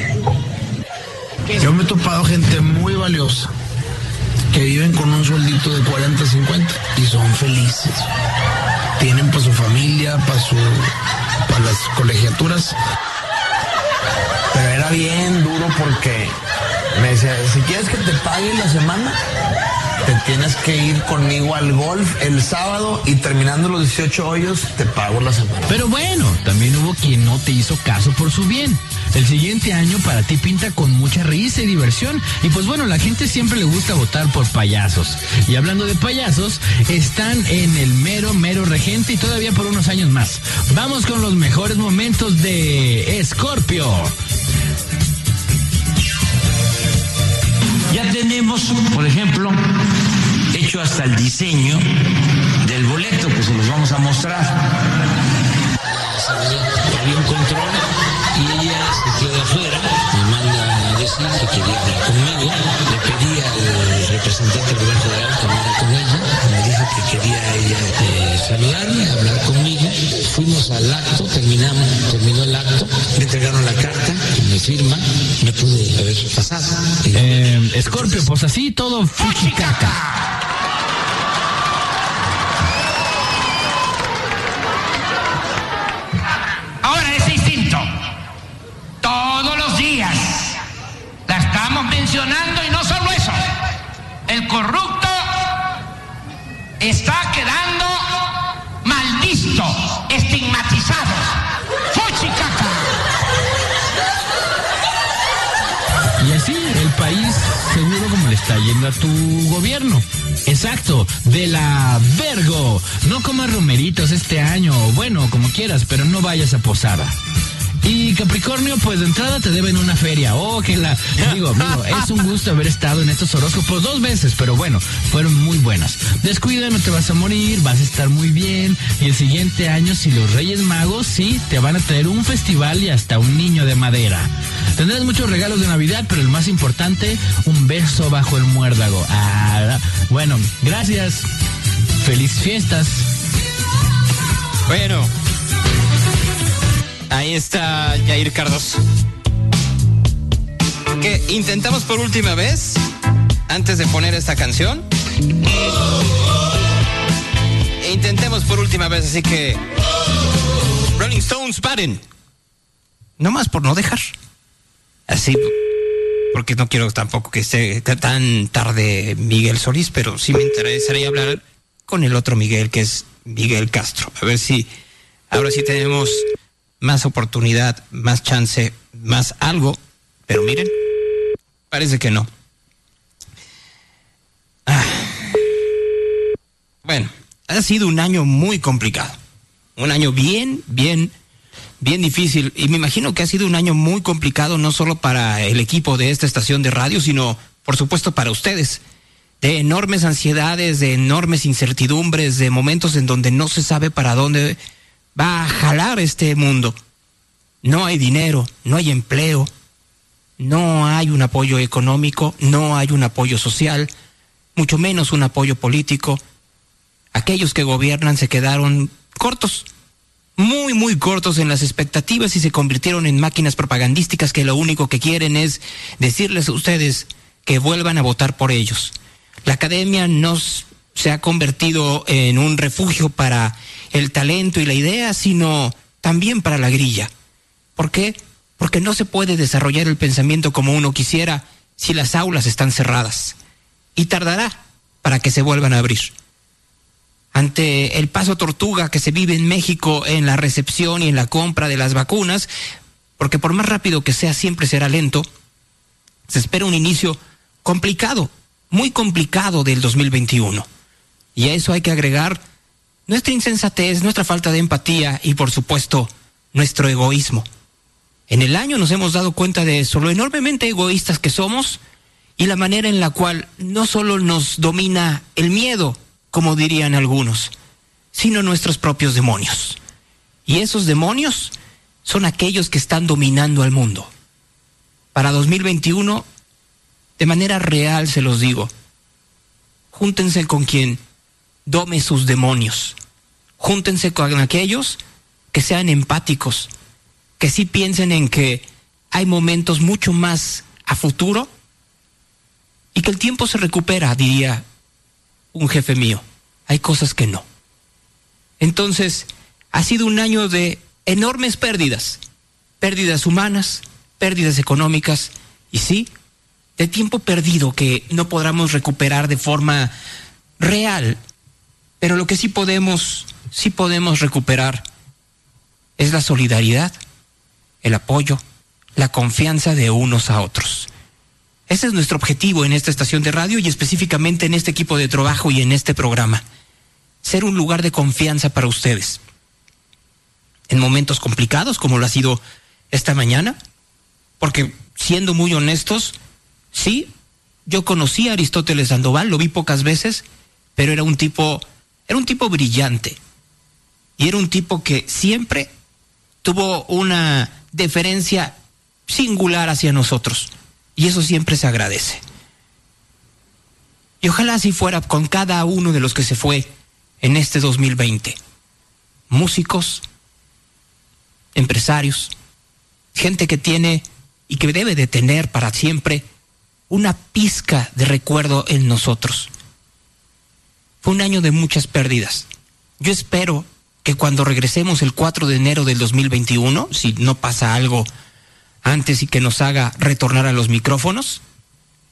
Yo me he topado gente muy valiosa que viven con un sueldito de cuarenta, cincuenta y son felices. Tienen para su familia, para su, para las colegiaturas. Pero era bien duro porque me decía, si quieres que te pague la semana, te tienes que ir conmigo al golf el sábado y terminando los dieciocho hoyos te pago la semana. Pero bueno, también hubo quien no te hizo caso por su bien. El siguiente año para ti pinta con mucha risa y diversión. Y pues bueno, la gente siempre le gusta votar por payasos. Y hablando de payasos, están en el mero, mero regente y todavía por unos años más. Vamos con los mejores momentos de Escorpio. Ya tenemos, por ejemplo, hecho hasta el diseño del boleto que se los vamos a mostrar. Había un control y ella se quedó de afuera, me manda a decir que quería hablar conmigo, le pedí al representante del gobierno federal que hablara con ella, me dijo que quería ella eh, saludarme, hablar conmigo, fuimos al acto, terminamos, terminó el acto, me entregaron la carta, me firma, me pude haber pasado. Eh, Escorpio, pues así todo fujicaca. funcionando y no solo eso, el corrupto está quedando mal visto, estigmatizado. ¡Fuchicaca! Y así el país seguro como le está yendo a tu gobierno. Exacto, de la Vergo. No comas romeritos este año, bueno, como quieras, pero no vayas a Posada. Y Capricornio, pues de entrada te deben una feria. Oh, que la... Digo, amigo, es un gusto haber estado en estos horóscopos dos veces, pero bueno, fueron muy buenas. Descuida, no te vas a morir, vas a estar muy bien. Y el siguiente año, si los Reyes Magos, sí, te van a traer un festival y hasta un niño de madera. Tendrás muchos regalos de Navidad, pero el más importante, un beso bajo el muérdago. Ah, bueno, gracias. Feliz fiestas. Bueno. Ahí está Jair Cardoso. ¿Qué? ¿Intentamos por última vez? Antes de poner esta canción. E intentemos por última vez, así que... Rolling Stones, paren. No más por no dejar. Así, porque no quiero tampoco que esté tan tarde Miguel Solís, pero sí me interesaría hablar con el otro Miguel, que es Miguel Castro. A ver si ahora sí tenemos... más oportunidad, más chance, más algo, pero miren, parece que no. Ah. Bueno, ha sido un año muy complicado, un año bien, bien, bien difícil, y me imagino que ha sido un año muy complicado no solo para el equipo de esta estación de radio, sino, por supuesto, para ustedes, de enormes ansiedades, de enormes incertidumbres, de momentos en donde no se sabe para dónde va a jalar este mundo. No hay dinero, no hay empleo, no hay un apoyo económico, no hay un apoyo social, mucho menos un apoyo político. Aquellos que gobiernan se quedaron cortos, muy, muy cortos en las expectativas y se convirtieron en máquinas propagandísticas que lo único que quieren es decirles a ustedes que vuelvan a votar por ellos. La academia no se ha convertido en un refugio para el talento y la idea, sino también para la grilla. ¿Por qué? Porque no se puede desarrollar el pensamiento como uno quisiera si las aulas están cerradas. Y tardará para que se vuelvan a abrir. Ante el paso tortuga que se vive en México en la recepción y en la compra de las vacunas, porque por más rápido que sea siempre será lento, se espera un inicio complicado, muy complicado del dos mil veintiuno. Y a eso hay que agregar nuestra insensatez, nuestra falta de empatía y, por supuesto, nuestro egoísmo. En el año nos hemos dado cuenta de eso, lo enormemente egoístas que somos y la manera en la cual no solo nos domina el miedo, como dirían algunos, sino nuestros propios demonios. Y esos demonios son aquellos que están dominando al mundo. Para dos mil veintiuno, de manera real se los digo, júntense con quien dome sus demonios. Júntense con aquellos que sean empáticos, que sí piensen en que hay momentos mucho más a futuro y que el tiempo se recupera, diría un jefe mío. Hay cosas que no. Entonces, ha sido un año de enormes pérdidas, pérdidas humanas, pérdidas económicas y sí, de tiempo perdido que no podremos recuperar de forma real. Pero lo que sí podemos, sí podemos recuperar es la solidaridad, el apoyo, la confianza de unos a otros. Ese es nuestro objetivo en esta estación de radio y específicamente en este equipo de trabajo y en este programa. Ser un lugar de confianza para ustedes. En momentos complicados como lo ha sido esta mañana, porque siendo muy honestos, sí, yo conocí a Aristóteles Sandoval, lo vi pocas veces, pero era un tipo, era un tipo brillante. Y era un tipo que siempre tuvo una deferencia singular hacia nosotros. Y eso siempre se agradece. Y ojalá así fuera con cada uno de los que se fue en este dos mil veinte. Músicos, empresarios, gente que tiene y que debe de tener para siempre una pizca de recuerdo en nosotros. Fue un año de muchas pérdidas. Yo espero que cuando regresemos el cuatro de enero del dos mil veintiuno, si no pasa algo antes y que nos haga retornar a los micrófonos,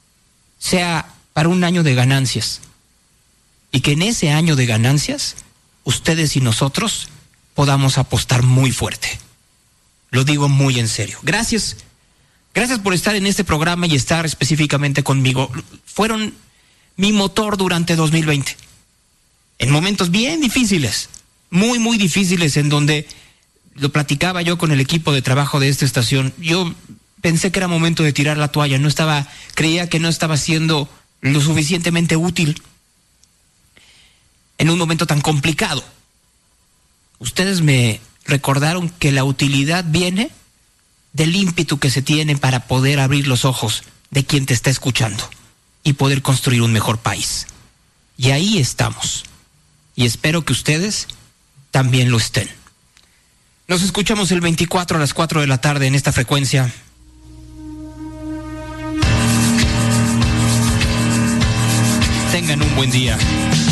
sea para un año de ganancias. Y que en ese año de ganancias, ustedes y nosotros podamos apostar muy fuerte. Lo digo muy en serio. Gracias. Gracias por estar en este programa y estar específicamente conmigo. Fueron mi motor durante dos mil veinte. En momentos bien difíciles, muy, muy difíciles, en donde lo platicaba yo con el equipo de trabajo de esta estación. Yo pensé que era momento de tirar la toalla. No estaba, creía que no estaba siendo lo suficientemente útil en un momento tan complicado. Ustedes me recordaron que la utilidad viene del ímpetu que se tiene para poder abrir los ojos de quien te está escuchando y poder construir un mejor país. Y ahí estamos. Y espero que ustedes también lo estén. Nos escuchamos el veinticuatro a las cuatro de la tarde en esta frecuencia. Tengan un buen día.